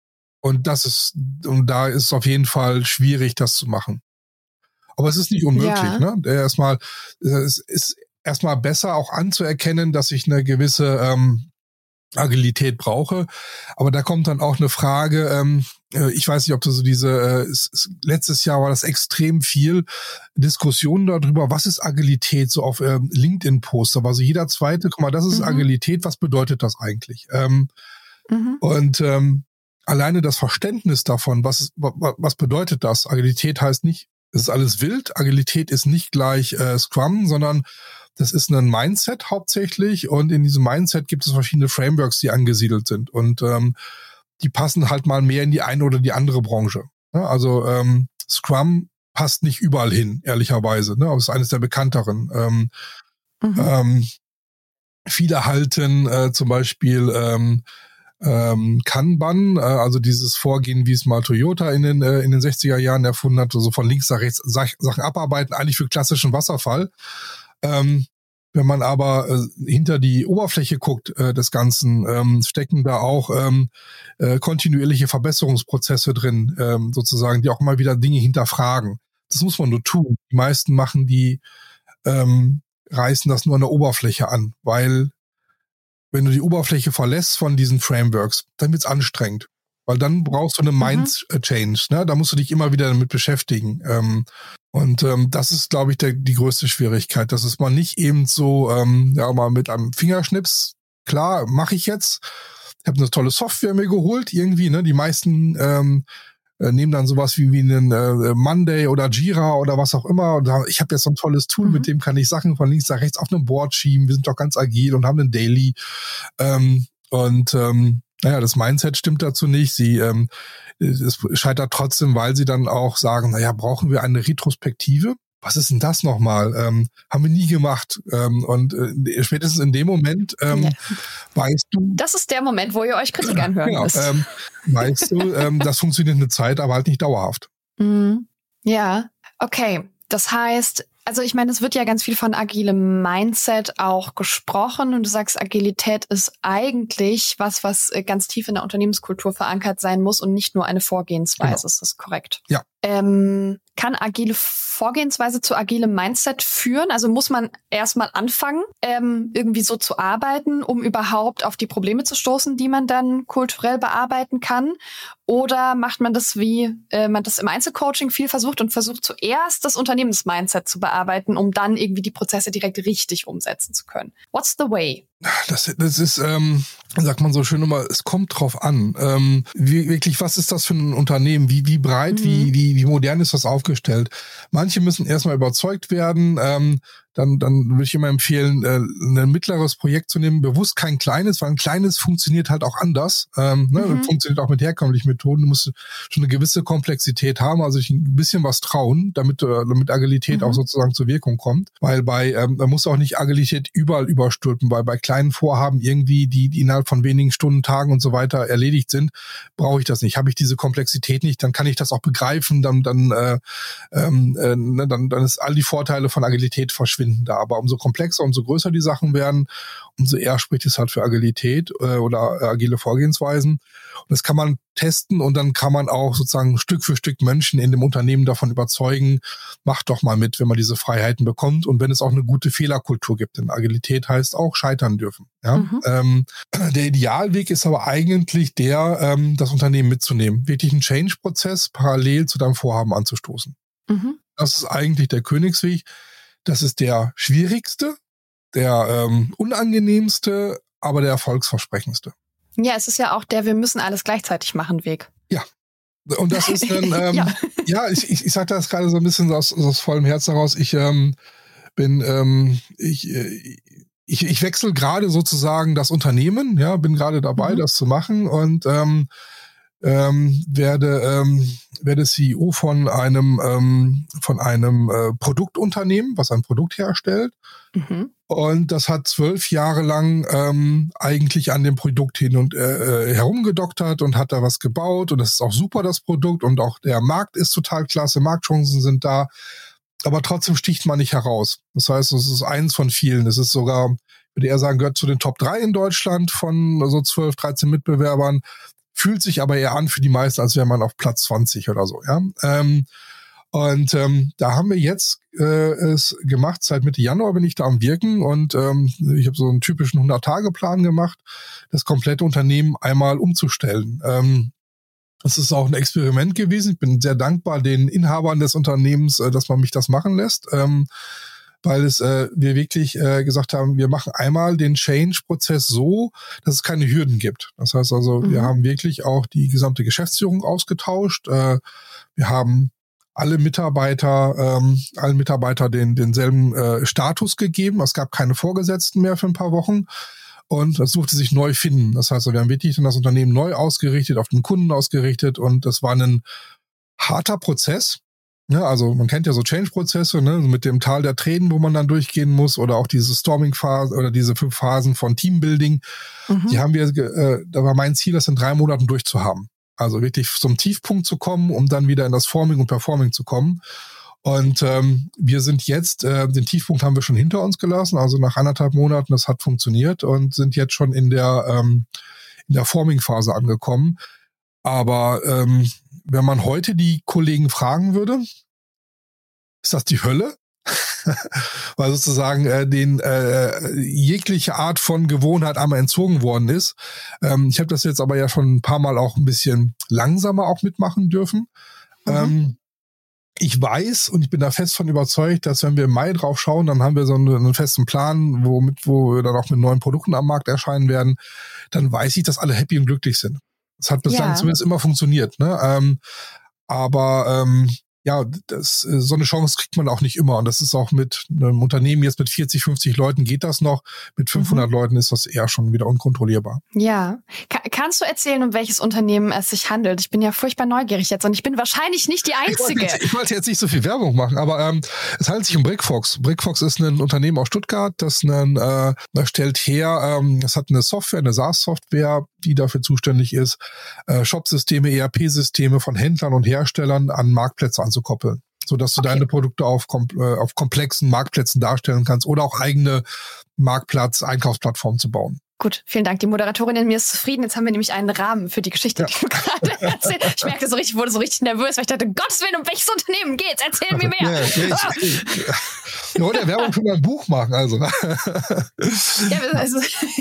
Und das ist, und da ist es auf jeden Fall schwierig, das zu machen. Aber es ist nicht unmöglich, ja. ne? Erstmal, es ist erstmal besser auch anzuerkennen, dass ich eine gewisse ähm, Agilität brauche. Aber da kommt dann auch eine Frage, ähm, ich weiß nicht, ob du so diese, äh, es, es, letztes Jahr war das extrem viel Diskussion darüber, was ist Agilität, so auf ähm, LinkedIn-Poster. Also jeder zweite, guck mal, das ist mhm. Agilität, was bedeutet das eigentlich? Ähm, mhm. Und ähm, alleine das Verständnis davon, was, was, was bedeutet das? Agilität heißt nicht, es ist alles wild. Agilität ist nicht gleich äh, Scrum, sondern das ist ein Mindset hauptsächlich. Und in diesem Mindset gibt es verschiedene Frameworks, die angesiedelt sind. Und ähm, die passen halt mal mehr in die eine oder die andere Branche. Ja, also ähm, Scrum passt nicht überall hin, ehrlicherweise. Ne? Aber es ist eines der bekannteren. Ähm, mhm. ähm, viele halten äh, zum Beispiel ähm, Ähm, Kanban, äh, also dieses Vorgehen, wie es mal Toyota in den äh, in den sechziger Jahren erfunden hat, so also von links nach rechts Sach- Sachen abarbeiten, eigentlich für klassischen Wasserfall. Ähm, wenn man aber äh, hinter die Oberfläche guckt äh, des Ganzen, ähm, stecken da auch ähm, äh, kontinuierliche Verbesserungsprozesse drin, ähm, sozusagen, die auch mal wieder Dinge hinterfragen. Das muss man nur tun. Die meisten machen die, ähm, reißen das nur an der Oberfläche an, weil wenn du die Oberfläche verlässt von diesen Frameworks, dann wird's anstrengend. Weil dann brauchst du eine Mind-Change, ne? Da musst du dich immer wieder damit beschäftigen. Ähm, und ähm, das ist, glaube ich, der, die größte Schwierigkeit. Das ist mal nicht eben so, ähm, ja, mal mit einem Fingerschnips, klar, mache ich jetzt. Ich habe eine tolle Software mir geholt, irgendwie, ne? Die meisten ähm, äh, nehmen dann sowas wie, wie einen äh, Monday oder Jira oder was auch immer. Und da, ich habe jetzt so ein tolles Tool, mhm. mit dem kann ich Sachen von links nach rechts auf einem Board schieben. Wir sind doch ganz agil und haben einen Daily. Ähm, und ähm, naja, das Mindset stimmt dazu nicht. Sie ähm, es scheitert trotzdem, weil sie dann auch sagen, naja, brauchen wir eine Retrospektive? Was ist denn das nochmal? Ähm, haben wir nie gemacht. Ähm, und äh, spätestens in dem Moment ähm, ja. weißt du... Das ist der Moment, wo ihr euch Kritik anhören genau, müsst. Ähm, weißt du, ähm, das funktioniert eine Zeit, aber halt nicht dauerhaft. Mhm. Ja, okay. Das heißt, also ich meine, es wird ja ganz viel von agilem Mindset auch gesprochen und du sagst, Agilität ist eigentlich was, was ganz tief in der Unternehmenskultur verankert sein muss und nicht nur eine Vorgehensweise. Genau. Ist das korrekt? Ja. Ähm, kann agile Vorgehensweise zu agilem Mindset führen? Also muss man erstmal anfangen, ähm, irgendwie so zu arbeiten, um überhaupt auf die Probleme zu stoßen, die man dann kulturell bearbeiten kann? Oder macht man das, wie äh, man das im Einzelcoaching viel versucht und versucht zuerst das Unternehmensmindset zu bearbeiten, um dann irgendwie die Prozesse direkt richtig umsetzen zu können? What's the way? Das, das ist, ähm, sagt man so schön immer, es kommt drauf an. Ähm, wie, wirklich, was ist das für ein Unternehmen? Wie, wie breit, mhm. wie, wie, wie modern ist das aufgestellt? Manche müssen erstmal überzeugt werden. Ähm, dann, dann würde ich immer empfehlen, äh, ein mittleres Projekt zu nehmen, bewusst kein kleines, weil ein kleines funktioniert halt auch anders. Ähm, ne? Mhm. Funktioniert auch mit herkömmlichen Methoden. Du musst schon eine gewisse Komplexität haben, also sich ein bisschen was trauen, damit, äh, damit Agilität mhm. auch sozusagen zur Wirkung kommt. Weil bei, ähm, da muss auch nicht Agilität überall überstülpen, weil bei kleinen Vorhaben irgendwie, die, die innerhalb von wenigen Stunden, Tagen und so weiter erledigt sind, brauche ich das nicht. Habe ich diese Komplexität nicht, dann kann ich das auch begreifen, dann, dann, äh, ähm, äh, ne, dann, dann ist all die Vorteile von Agilität verschwinden da. Aber umso komplexer, umso größer die Sachen werden, umso eher spricht es halt für Agilität äh, oder äh, agile Vorgehensweisen. Und das kann man testen und dann kann man auch sozusagen Stück für Stück Menschen in dem Unternehmen davon überzeugen, macht doch mal mit, wenn man diese Freiheiten bekommt und wenn es auch eine gute Fehlerkultur gibt. Denn Agilität heißt auch scheitern dürfen. Ja? Mhm. Ähm, der Idealweg ist aber eigentlich der, ähm, das Unternehmen mitzunehmen, wirklich einen Change-Prozess parallel zu deinem Vorhaben anzustoßen. Mhm. Das ist eigentlich der Königsweg. Das ist der schwierigste, der ähm, unangenehmste, aber der erfolgsversprechendste. Ja, es ist ja auch der wir müssen alles gleichzeitig machen Weg. Ja, und das ist dann, ähm, ja. ja, ich, ich, ich sage das gerade so ein bisschen aus, aus vollem Herzen heraus. Ich ähm, bin, ähm, ich, ich, ich wechsle gerade sozusagen das Unternehmen, ja, bin gerade dabei, mhm. das zu machen und ähm, ähm, werde ähm, werde C E O von einem ähm, von einem äh, Produktunternehmen, was ein Produkt herstellt. Mhm. Und das hat zwölf Jahre lang ähm, eigentlich an dem Produkt hin und äh, herumgedoktert und hat da was gebaut. Und das ist auch super, das Produkt. Und auch der Markt ist total klasse, Marktchancen sind da. Aber trotzdem sticht man nicht heraus. Das heißt, es ist eins von vielen. Es ist sogar, würde eher sagen, gehört zu den Top drei in Deutschland von so zwölf, dreizehn Mitbewerbern. Fühlt sich aber eher an für die meisten, als wäre man auf Platz zwanzig oder so. Ja. Ähm, und ähm, da haben wir jetzt äh, es gemacht. Seit Mitte Januar bin ich da am Wirken und ähm, ich habe so einen typischen hundert-Tage-Plan gemacht, das komplette Unternehmen einmal umzustellen. Ähm, das ist auch ein Experiment gewesen. Ich bin sehr dankbar den Inhabern des Unternehmens, äh, dass man mich das machen lässt. Ähm, weil es äh, wir wirklich äh, gesagt haben, wir machen einmal den Change-Prozess so, dass es keine Hürden gibt. Das heißt also, mhm. wir haben wirklich auch die gesamte Geschäftsführung ausgetauscht. Äh, wir haben alle Mitarbeiter, ähm, allen Mitarbeiter den denselben äh, Status gegeben. Es gab keine Vorgesetzten mehr für ein paar Wochen. Und das durfte sich neu finden. Das heißt, wir haben wirklich dann das Unternehmen neu ausgerichtet, auf den Kunden ausgerichtet. Und das war ein harter Prozess. Ja, also man kennt ja so Change-Prozesse, ne, mit dem Tal der Tränen, wo man dann durchgehen muss, oder auch diese Storming-Phase oder diese fünf Phasen von Teambuilding. Mhm. Die haben wir, äh, da war mein Ziel, das in drei Monaten durchzuhaben. Also wirklich zum Tiefpunkt zu kommen, um dann wieder in das Forming und Performing zu kommen. Und ähm, wir sind jetzt, äh, den Tiefpunkt haben wir schon hinter uns gelassen, also nach anderthalb Monaten, das hat funktioniert und sind jetzt schon in der ähm, in der Forming-Phase angekommen. Aber ähm, wenn man heute die Kollegen fragen würde, ist das die Hölle? Weil sozusagen äh, den äh, jegliche Art von Gewohnheit einmal entzogen worden ist. Ähm, ich habe das jetzt aber ja schon ein paar Mal auch ein bisschen langsamer auch mitmachen dürfen. Mhm. Ähm, ich weiß und ich bin da fest von überzeugt, dass wenn wir im Mai drauf schauen, dann haben wir so einen, einen festen Plan, womit, wo wir dann auch mit neuen Produkten am Markt erscheinen werden, dann weiß ich, dass alle happy und glücklich sind. Das hat bislang ja. zumindest immer funktioniert, ne? Ähm, aber ähm, ja, das, so eine Chance kriegt man auch nicht immer. Und das ist auch mit einem Unternehmen jetzt mit vierzig, fünfzig Leuten geht das noch. Mit fünfhundert mhm. Leuten ist das eher schon wieder unkontrollierbar. Ja. Ka- kannst du erzählen, um welches Unternehmen es sich handelt? Ich bin ja furchtbar neugierig jetzt und ich bin wahrscheinlich nicht die Einzige. Ich wollte jetzt, ich wollte jetzt nicht so viel Werbung machen, aber ähm, es handelt sich um Brickfox. Brickfox ist ein Unternehmen aus Stuttgart, das, einen, äh, das stellt her, ähm, das hat eine Software, eine SaaS-Software, die dafür zuständig ist, äh, Shop-Systeme, E R P-Systeme von Händlern und Herstellern an Marktplätze anzukoppeln, sodass du okay. deine Produkte auf, kom- äh, auf komplexen Marktplätzen darstellen kannst oder auch eigene Marktplatz-Einkaufsplattformen zu bauen. Gut, vielen Dank. Die Moderatorin in mir ist zufrieden. Jetzt haben wir nämlich einen Rahmen für die Geschichte, ja. die du gerade erzählst. Ich merkte so richtig, wurde so richtig nervös, weil ich dachte, Gottes Willen, um welches Unternehmen geht's? Erzähl mir mehr. Ja, ja, ich, ich, ich wollte ja Werbung für mein Buch machen, also. Ja, also.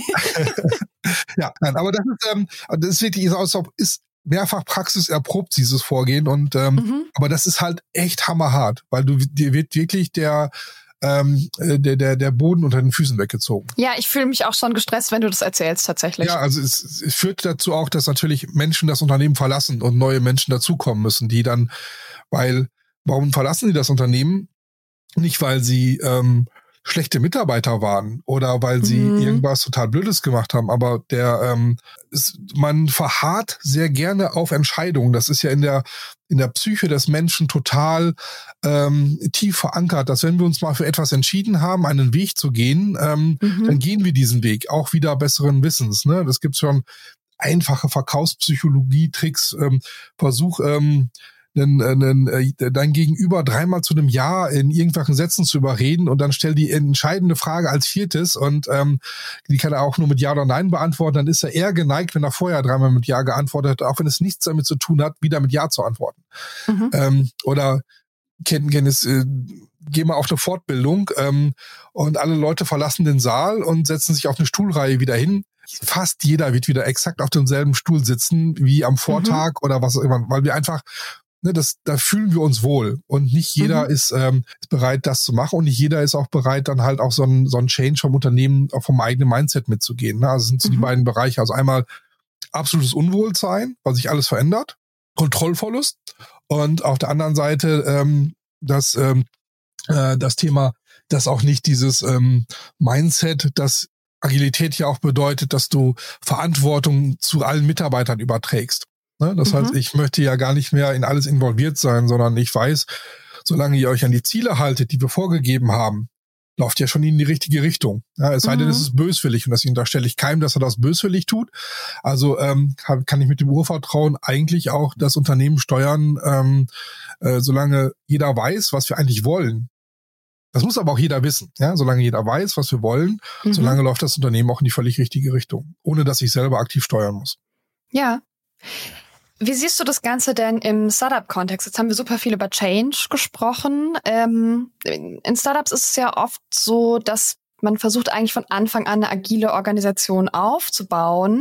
Ja, nein, aber das ist, ähm, das ist wirklich, ist, ist mehrfach praxiserprobt, dieses Vorgehen. Und ähm, mhm. aber das ist halt echt hammerhart, weil du dir wird wirklich der Ähm, der, der, der Boden unter den Füßen weggezogen. Ja, ich fühle mich auch schon gestresst, wenn du das erzählst, tatsächlich. Ja, also es, es führt dazu auch, dass natürlich Menschen das Unternehmen verlassen und neue Menschen dazukommen müssen, die dann, weil, warum verlassen die das Unternehmen? Nicht, weil sie ähm, schlechte Mitarbeiter waren oder weil sie mhm. irgendwas total Blödes gemacht haben, aber der ähm, ist, man verharrt sehr gerne auf Entscheidungen. Das ist ja in der in der Psyche des Menschen total ähm, tief verankert, dass wenn wir uns mal für etwas entschieden haben, einen Weg zu gehen, ähm, mhm. dann gehen wir diesen Weg, auch wieder besseren Wissens. Ne? Das gibt schon einfache Verkaufspsychologie-Tricks. Ähm, Versuch, ähm, den, den, äh, dein Gegenüber dreimal zu einem Ja in irgendwelchen Sätzen zu überreden und dann stell die entscheidende Frage als viertes und ähm, die kann er auch nur mit Ja oder Nein beantworten. Dann ist er eher geneigt, wenn er vorher dreimal mit Ja geantwortet hat, auch wenn es nichts damit zu tun hat, wieder mit Ja zu antworten. Mhm. Ähm, oder kenn, kenn es, äh, geh mal auf eine Fortbildung ähm, und alle Leute verlassen den Saal und setzen sich auf eine Stuhlreihe wieder hin. Fast jeder wird wieder exakt auf demselben Stuhl sitzen wie am Vortag mhm. oder was auch immer, weil wir einfach Ne, das, da fühlen wir uns wohl und nicht jeder mhm. ist, ähm, ist bereit, das zu machen und nicht jeder ist auch bereit, dann halt auch so ein, so ein Change vom Unternehmen, auch vom eigenen Mindset mitzugehen. Ne? Also das sind so mhm. die beiden Bereiche. Also einmal absolutes Unwohlsein, weil sich alles verändert, Kontrollverlust und auf der anderen Seite ähm, das, ähm, äh, das Thema, dass auch nicht dieses ähm, Mindset, das Agilität ja auch bedeutet, dass du Verantwortung zu allen Mitarbeitern überträgst. Ne? Das mhm. heißt, ich möchte ja gar nicht mehr in alles involviert sein, sondern ich weiß, solange ihr euch an die Ziele haltet, die wir vorgegeben haben, lauft ja schon in die richtige Richtung. Ja, es sei denn, es ist böswillig und das unterstelle ich keinem, dass er das böswillig tut. Also ähm, kann ich mit dem Urvertrauen eigentlich auch das Unternehmen steuern, ähm, äh, solange jeder weiß, was wir eigentlich wollen. Das muss aber auch jeder wissen. Ja, solange jeder weiß, was wir wollen, mhm. solange läuft das Unternehmen auch in die völlig richtige Richtung, ohne dass ich selber aktiv steuern muss. Ja. Wie siehst du das Ganze denn im Startup-Kontext? Jetzt haben wir super viel über Change gesprochen. Ähm, in Startups ist es ja oft so, dass man versucht eigentlich von Anfang an eine agile Organisation aufzubauen.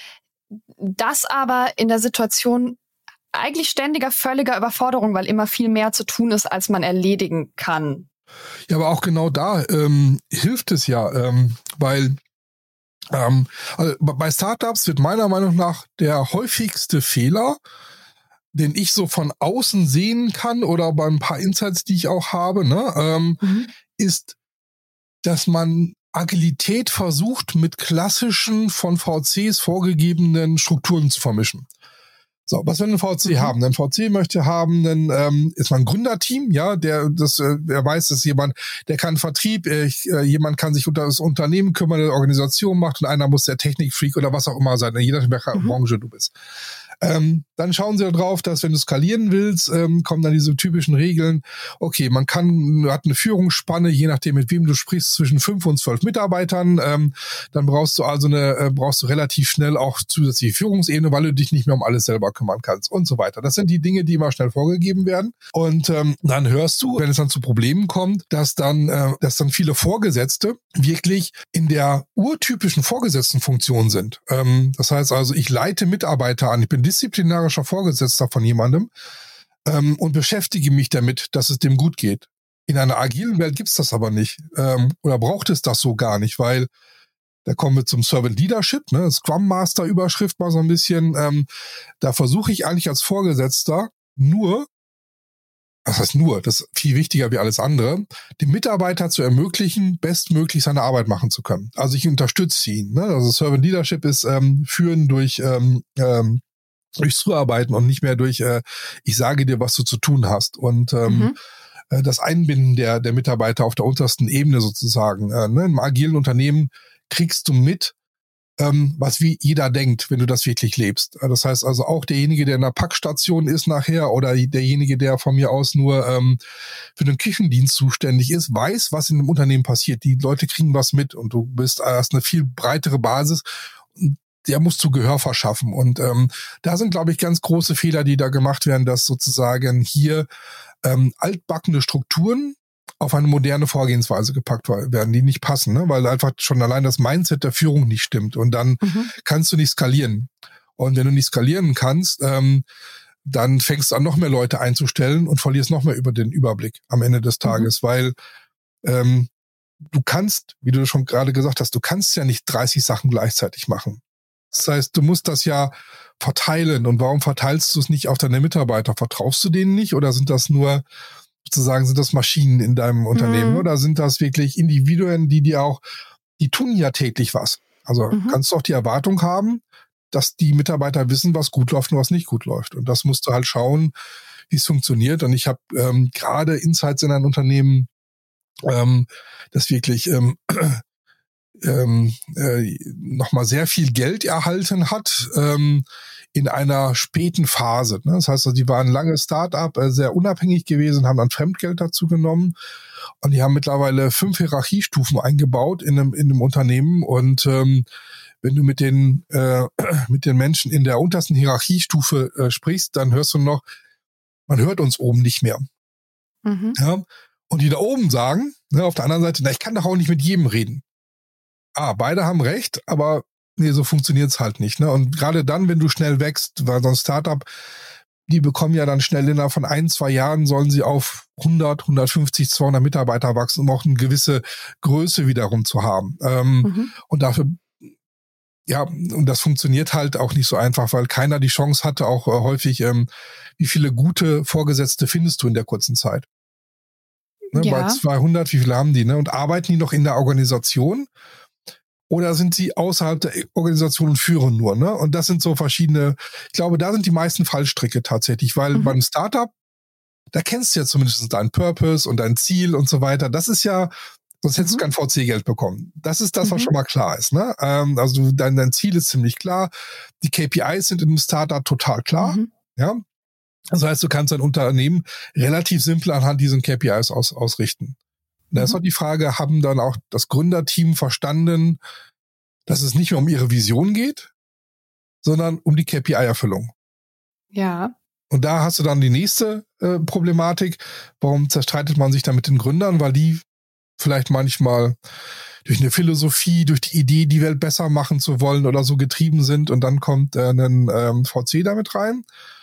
Das aber in der Situation eigentlich ständiger, völliger Überforderung, weil immer viel mehr zu tun ist, als man erledigen kann. Ja, aber auch genau da ähm, hilft es ja, ähm, weil Ähm, also bei Startups wird meiner Meinung nach der häufigste Fehler, den ich so von außen sehen kann oder bei ein paar Insights, die ich auch habe, ne, ähm, mhm. ist, dass man Agilität versucht, mit klassischen von V Cs vorgegebenen Strukturen zu vermischen. So, was wir in V C mhm. haben? Ein V C möchte haben, dann ähm, ist man ein Gründerteam, ja, der das, äh, er weiß, dass jemand, der kann Vertrieb, äh, jemand kann sich unter das Unternehmen kümmern, eine Organisation macht und einer muss der Technikfreak oder was auch immer sein, je nachdem, welcher mhm. Branche du bist. Ähm, dann schauen sie darauf, dass wenn du skalieren willst, ähm, kommen dann diese typischen Regeln. Okay, man kann, hat eine Führungsspanne, je nachdem mit wem du sprichst, zwischen fünf und zwölf Mitarbeitern. Ähm, dann brauchst du also eine, äh, brauchst du relativ schnell auch zusätzliche Führungsebene, weil du dich nicht mehr um alles selber kümmern kannst und so weiter. Das sind die Dinge, die immer schnell vorgegeben werden. Und ähm, dann hörst du, wenn es dann zu Problemen kommt, dass dann, äh, dass dann viele Vorgesetzte wirklich in der urtypischen Vorgesetztenfunktion sind. Ähm, das heißt also, ich leite Mitarbeiter an, ich bin disziplinarischer Vorgesetzter von jemandem ähm, und beschäftige mich damit, dass es dem gut geht. In einer agilen Welt gibt's das aber nicht ähm, oder braucht es das so gar nicht, weil da kommen wir zum Servant Leadership, ne, Scrum Master Überschrift mal so ein bisschen. Ähm, da versuche ich eigentlich als Vorgesetzter nur, das heißt nur, das ist viel wichtiger wie alles andere, dem Mitarbeiter zu ermöglichen, bestmöglich seine Arbeit machen zu können. Also ich unterstütze ihn. Ne? Also Servant Leadership ist ähm, Führen durch ähm, ähm, durchs Zuarbeiten und nicht mehr durch, äh, ich sage dir, was du zu tun hast. Und ähm, mhm. äh, das Einbinden der der Mitarbeiter auf der untersten Ebene sozusagen. Äh, ne? Im agilen Unternehmen kriegst du mit, ähm, was wie jeder denkt, wenn du das wirklich lebst. Das heißt also auch derjenige, der in der Packstation ist nachher oder derjenige, der von mir aus nur ähm, für den Küchendienst zuständig ist, weiß, was in dem Unternehmen passiert. Die Leute kriegen was mit und du bist hast eine viel breitere Basis. Der musst du Gehör verschaffen. Und ähm, da sind, glaube ich, ganz große Fehler, die da gemacht werden, dass sozusagen hier ähm, altbackene Strukturen auf eine moderne Vorgehensweise gepackt werden, die nicht passen, ne? Weil einfach schon allein das Mindset der Führung nicht stimmt. Und dann mhm. kannst du nicht skalieren. Und wenn du nicht skalieren kannst, ähm, dann fängst du an, noch mehr Leute einzustellen und verlierst noch mehr über den Überblick am Ende des Tages, mhm. weil ähm, du kannst, wie du schon gerade gesagt hast, du kannst ja nicht dreißig Sachen gleichzeitig machen. Das heißt, du musst das ja verteilen. Und warum verteilst du es nicht auf deine Mitarbeiter? Vertraust du denen nicht oder sind das nur sozusagen, sind das Maschinen in deinem Unternehmen, mhm. oder sind das wirklich Individuen, die dir auch, die tun ja täglich was. Also mhm. kannst du auch die Erwartung haben, dass die Mitarbeiter wissen, was gut läuft und was nicht gut läuft. Und das musst du halt schauen, wie es funktioniert. Und ich habe ähm, gerade Insights in ein Unternehmen, ähm, das wirklich ähm, ähm, äh, nochmal sehr viel Geld erhalten hat, ähm, in einer späten Phase. Ne? Das heißt, also, die waren lange Start-up, äh, sehr unabhängig gewesen, haben dann Fremdgeld dazu genommen und die haben mittlerweile fünf Hierarchiestufen eingebaut in einem, in einem Unternehmen und ähm, wenn du mit den äh, mit den Menschen in der untersten Hierarchiestufe äh, sprichst, dann hörst du noch, man hört uns oben nicht mehr. Mhm. Ja? Und die da oben sagen, ne, auf der anderen Seite, na, ich kann doch auch nicht mit jedem reden. Ah, beide haben recht, aber nee, so funktioniert's halt nicht. Ne? Und gerade dann, wenn du schnell wächst, weil so ein Startup, die bekommen ja dann schnell innerhalb von ein, zwei Jahren, sollen sie auf hundert, hundertfünfzig, zweihundert Mitarbeiter wachsen, um auch eine gewisse Größe wiederum zu haben. Ähm, mhm. Und dafür, ja, und das funktioniert halt auch nicht so einfach, weil keiner die Chance hatte, auch äh, häufig, ähm, wie viele gute Vorgesetzte findest du in der kurzen Zeit? Ne? Ja. Bei zweihundert, wie viele haben die? Ne? Und arbeiten die noch in der Organisation? Oder sind sie außerhalb der Organisation und führen nur, ne? Und das sind so verschiedene, ich glaube, da sind die meisten Fallstricke tatsächlich, weil mhm. beim Startup, da kennst du ja zumindest deinen Purpose und dein Ziel und so weiter. Das ist ja, sonst hättest mhm. du kein V C-Geld bekommen. Das ist das, was mhm. schon mal klar ist, ne? Ähm, also dein, dein Ziel ist ziemlich klar. Die K P Is sind in einem Startup total klar, mhm. ja? Das heißt, du kannst dein Unternehmen relativ simpel anhand diesen K P Is aus, ausrichten. Da ist auch die Frage, haben dann auch das Gründerteam verstanden, dass es nicht mehr um ihre Vision geht, sondern um die K P I-Erfüllung. Ja. Und da hast du dann die nächste äh, Problematik. Warum zerstreitet man sich da mit den Gründern? Weil die vielleicht manchmal durch eine Philosophie, durch die Idee, die Welt besser machen zu wollen oder so getrieben sind und dann kommt äh, ein ähm, V C damit rein.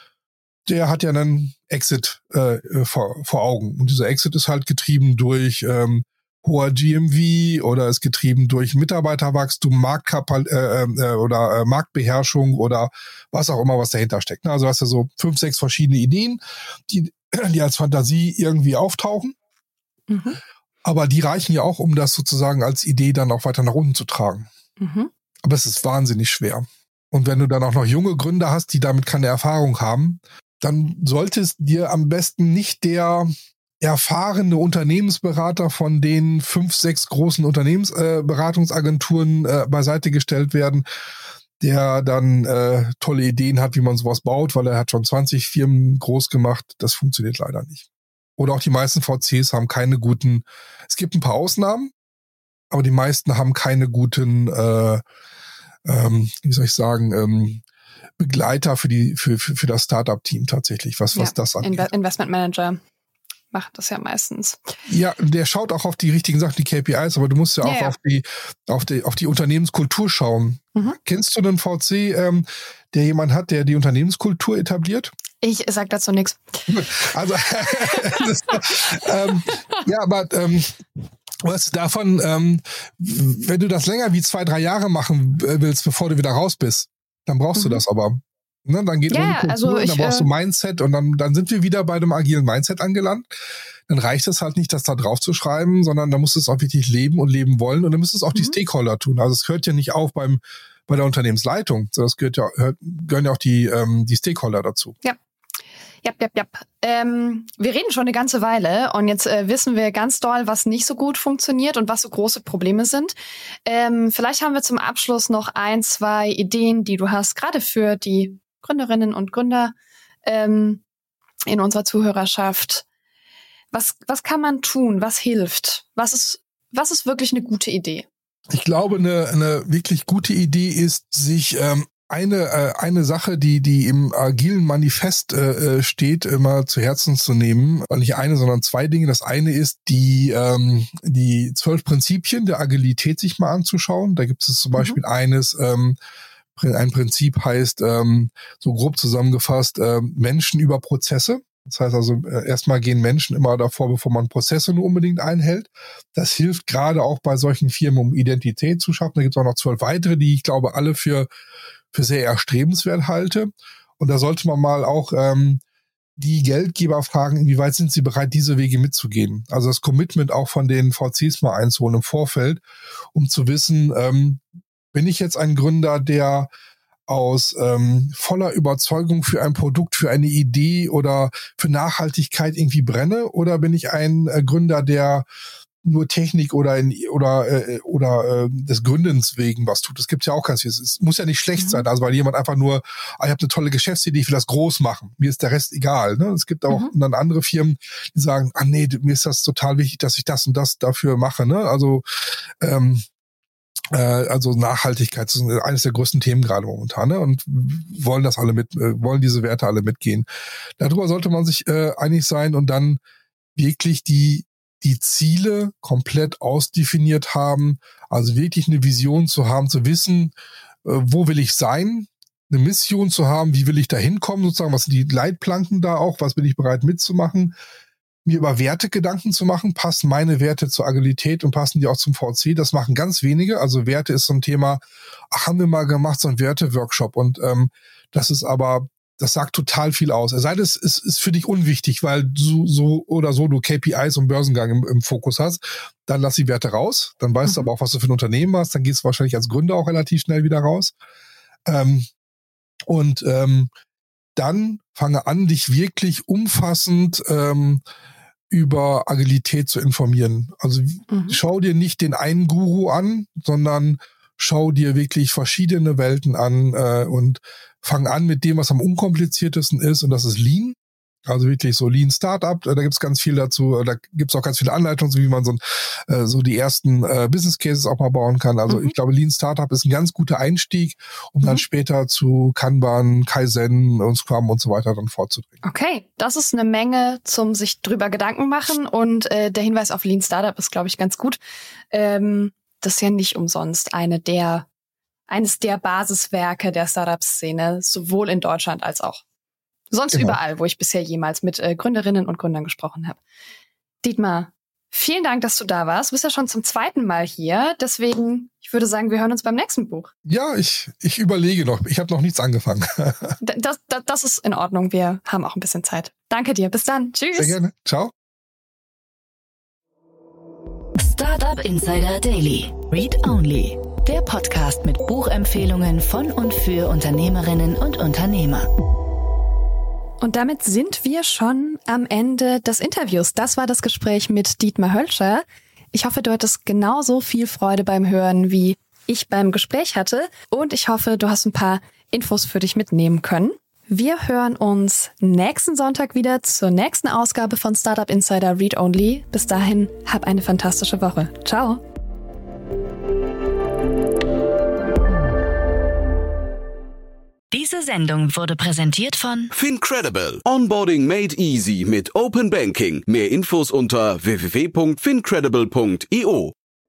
Der hat ja einen Exit äh, vor, vor Augen. Und dieser Exit ist halt getrieben durch ähm, hoher G M V oder ist getrieben durch Mitarbeiterwachstum, Marktkapal äh, äh, oder äh, Marktbeherrschung oder was auch immer, was dahinter steckt. Ne? Also hast du so fünf, sechs verschiedene Ideen, die, die als Fantasie irgendwie auftauchen. Mhm. Aber die reichen ja auch, um das sozusagen als Idee dann auch weiter nach unten zu tragen. Mhm. Aber es ist wahnsinnig schwer. Und wenn du dann auch noch junge Gründer hast, die damit keine Erfahrung haben, dann sollte es dir am besten nicht der erfahrene Unternehmensberater von den fünf, sechs großen Unternehmensberatungsagenturen äh, äh, beiseite gestellt werden, der dann äh, tolle Ideen hat, wie man sowas baut, weil er hat schon zwanzig Firmen groß gemacht. Das funktioniert leider nicht. Oder auch die meisten V Cs haben keine guten, es gibt ein paar Ausnahmen, aber die meisten haben keine guten, äh, ähm, wie soll ich sagen, ähm, Begleiter für die für für, für das Startup-Team tatsächlich, was, was ja, das angeht. Inve- Investment Manager macht das ja meistens. Ja, der schaut auch auf die richtigen Sachen, die K P Is, aber du musst ja, ja auch ja. auf die auf die auf die Unternehmenskultur schauen. Mhm. Kennst du einen V C, ähm, der jemand hat, der die Unternehmenskultur etabliert? Ich sag dazu nichts. Also das, ähm, ja, aber ähm, was davon, ähm, wenn du das länger wie zwei, drei Jahre machen willst, bevor du wieder raus bist, dann brauchst mhm. du das aber. Ne, dann geht ja, Kultur, also ich, dann brauchst äh, du Mindset und dann, dann sind wir wieder bei dem agilen Mindset angelangt. Dann reicht es halt nicht, das da drauf zu schreiben, sondern da musst du es auch wirklich leben und leben wollen und dann müssen es auch mhm. die Stakeholder tun. Also es hört ja nicht auf beim bei der Unternehmensleitung, sondern es gehört ja, hört, gehören ja auch die, ähm, die Stakeholder dazu. Ja. Ja, ja, ja. Ähm, wir reden schon eine ganze Weile und jetzt äh, wissen wir ganz doll, was nicht so gut funktioniert und was so große Probleme sind. Ähm, vielleicht haben wir zum Abschluss noch ein, zwei Ideen, die du hast, gerade für die Gründerinnen und Gründer ähm, in unserer Zuhörerschaft. Was, was kann man tun? Was hilft? Was ist, was ist wirklich eine gute Idee? Ich glaube, eine, eine wirklich gute Idee ist, sich ähm, eine äh, eine Sache, die die im agilen Manifest äh, steht, immer zu Herzen zu nehmen. Nicht eine, sondern zwei Dinge. Das eine ist, die ähm, die zwölf Prinzipien der Agilität sich mal anzuschauen. Da gibt es zum Beispiel mhm. eines, ähm, ein Prinzip heißt, ähm, so grob zusammengefasst, äh, Menschen über Prozesse. Das heißt also, äh, erstmal gehen Menschen immer davor, bevor man Prozesse nur unbedingt einhält. Das hilft gerade auch bei solchen Firmen, um Identität zu schaffen. Da gibt es auch noch zwölf weitere, die ich glaube alle für für sehr erstrebenswert halte. Und da sollte man mal auch ähm, die Geldgeber fragen, inwieweit sind sie bereit, diese Wege mitzugehen. Also das Commitment auch von den V Cs mal einzuholen im Vorfeld, um zu wissen, ähm, bin ich jetzt ein Gründer, der aus ähm, voller Überzeugung für ein Produkt, für eine Idee oder für Nachhaltigkeit irgendwie brenne, oder bin ich ein äh, Gründer, der nur Technik oder in, oder äh, oder äh, des Gründens wegen was tut. Das gibt ja auch ganz viel. Es muss ja nicht schlecht mhm. sein, also weil jemand einfach nur, ah, ich habe eine tolle Geschäftsidee, ich will das groß machen. Mir ist der Rest egal. Ne? Es gibt auch mhm. dann andere Firmen, die sagen, ah nee, mir ist das total wichtig, dass ich das und das dafür mache. Ne? Also ähm, äh, also Nachhaltigkeit ist eines der größten Themen gerade momentan, ne? Und wollen das alle mit, äh, wollen diese Werte alle mitgehen. Darüber sollte man sich äh, einig sein und dann wirklich die die Ziele komplett ausdefiniert haben, also wirklich eine Vision zu haben, zu wissen, wo will ich sein, eine Mission zu haben, wie will ich da hinkommen, sozusagen, was sind die Leitplanken da auch, was bin ich bereit mitzumachen, mir über Werte Gedanken zu machen, passen meine Werte zur Agilität und passen die auch zum V C, das machen ganz wenige, also Werte ist so ein Thema, ach, haben wir mal gemacht, so ein Werte-Workshop und ähm, das ist aber das sagt total viel aus. Es sei denn, es ist, ist für dich unwichtig, weil du so oder so du K P Is und Börsengang im, im Fokus hast. Dann lass die Werte raus. Dann weißt mhm. du aber auch, was du für ein Unternehmen hast. Dann gehst du wahrscheinlich als Gründer auch relativ schnell wieder raus. Ähm, und ähm, dann fange an, dich wirklich umfassend ähm, über Agilität zu informieren. Also mhm. schau dir nicht den einen Guru an, sondern schau dir wirklich verschiedene Welten an äh, und fang an mit dem, was am unkompliziertesten ist, und das ist Lean. Also wirklich so Lean Startup, da gibt's ganz viel dazu, da gibt's auch ganz viele Anleitungen, so wie man so, ein, äh, so die ersten äh, Business Cases auch mal bauen kann. Also mhm. ich glaube, Lean Startup ist ein ganz guter Einstieg, um mhm. dann später zu Kanban, Kaizen und Scrum und so weiter dann vorzudringen. Okay, das ist eine Menge zum sich drüber Gedanken machen, und äh, der Hinweis auf Lean Startup ist, glaube ich, ganz gut. Ähm, das ist ja nicht umsonst eine der eines der Basiswerke der Startup-Szene, sowohl in Deutschland als auch sonst genau. überall, wo ich bisher jemals mit äh, Gründerinnen und Gründern gesprochen habe. Dietmar, vielen Dank, dass du da warst. Du bist ja schon zum zweiten Mal hier, deswegen, ich würde sagen, wir hören uns beim nächsten Buch. Ja, ich ich überlege noch. Ich habe noch nichts angefangen. das, das, das ist in Ordnung. Wir haben auch ein bisschen Zeit. Danke dir. Bis dann. Tschüss. Sehr gerne. Ciao. Startup Insider Daily. Read Only. Der Podcast mit Buchempfehlungen von und für Unternehmerinnen und Unternehmer. Und damit sind wir schon am Ende des Interviews. Das war das Gespräch mit Dietmar Hölscher. Ich hoffe, du hattest genauso viel Freude beim Hören, wie ich beim Gespräch hatte. Und ich hoffe, du hast ein paar Infos für dich mitnehmen können. Wir hören uns nächsten Sonntag wieder zur nächsten Ausgabe von Startup Insider Read Only. Bis dahin, hab eine fantastische Woche. Ciao. Diese Sendung wurde präsentiert von FinCredible. Onboarding made easy mit Open Banking. Mehr Infos unter w w w punkt fincredible punkt i o.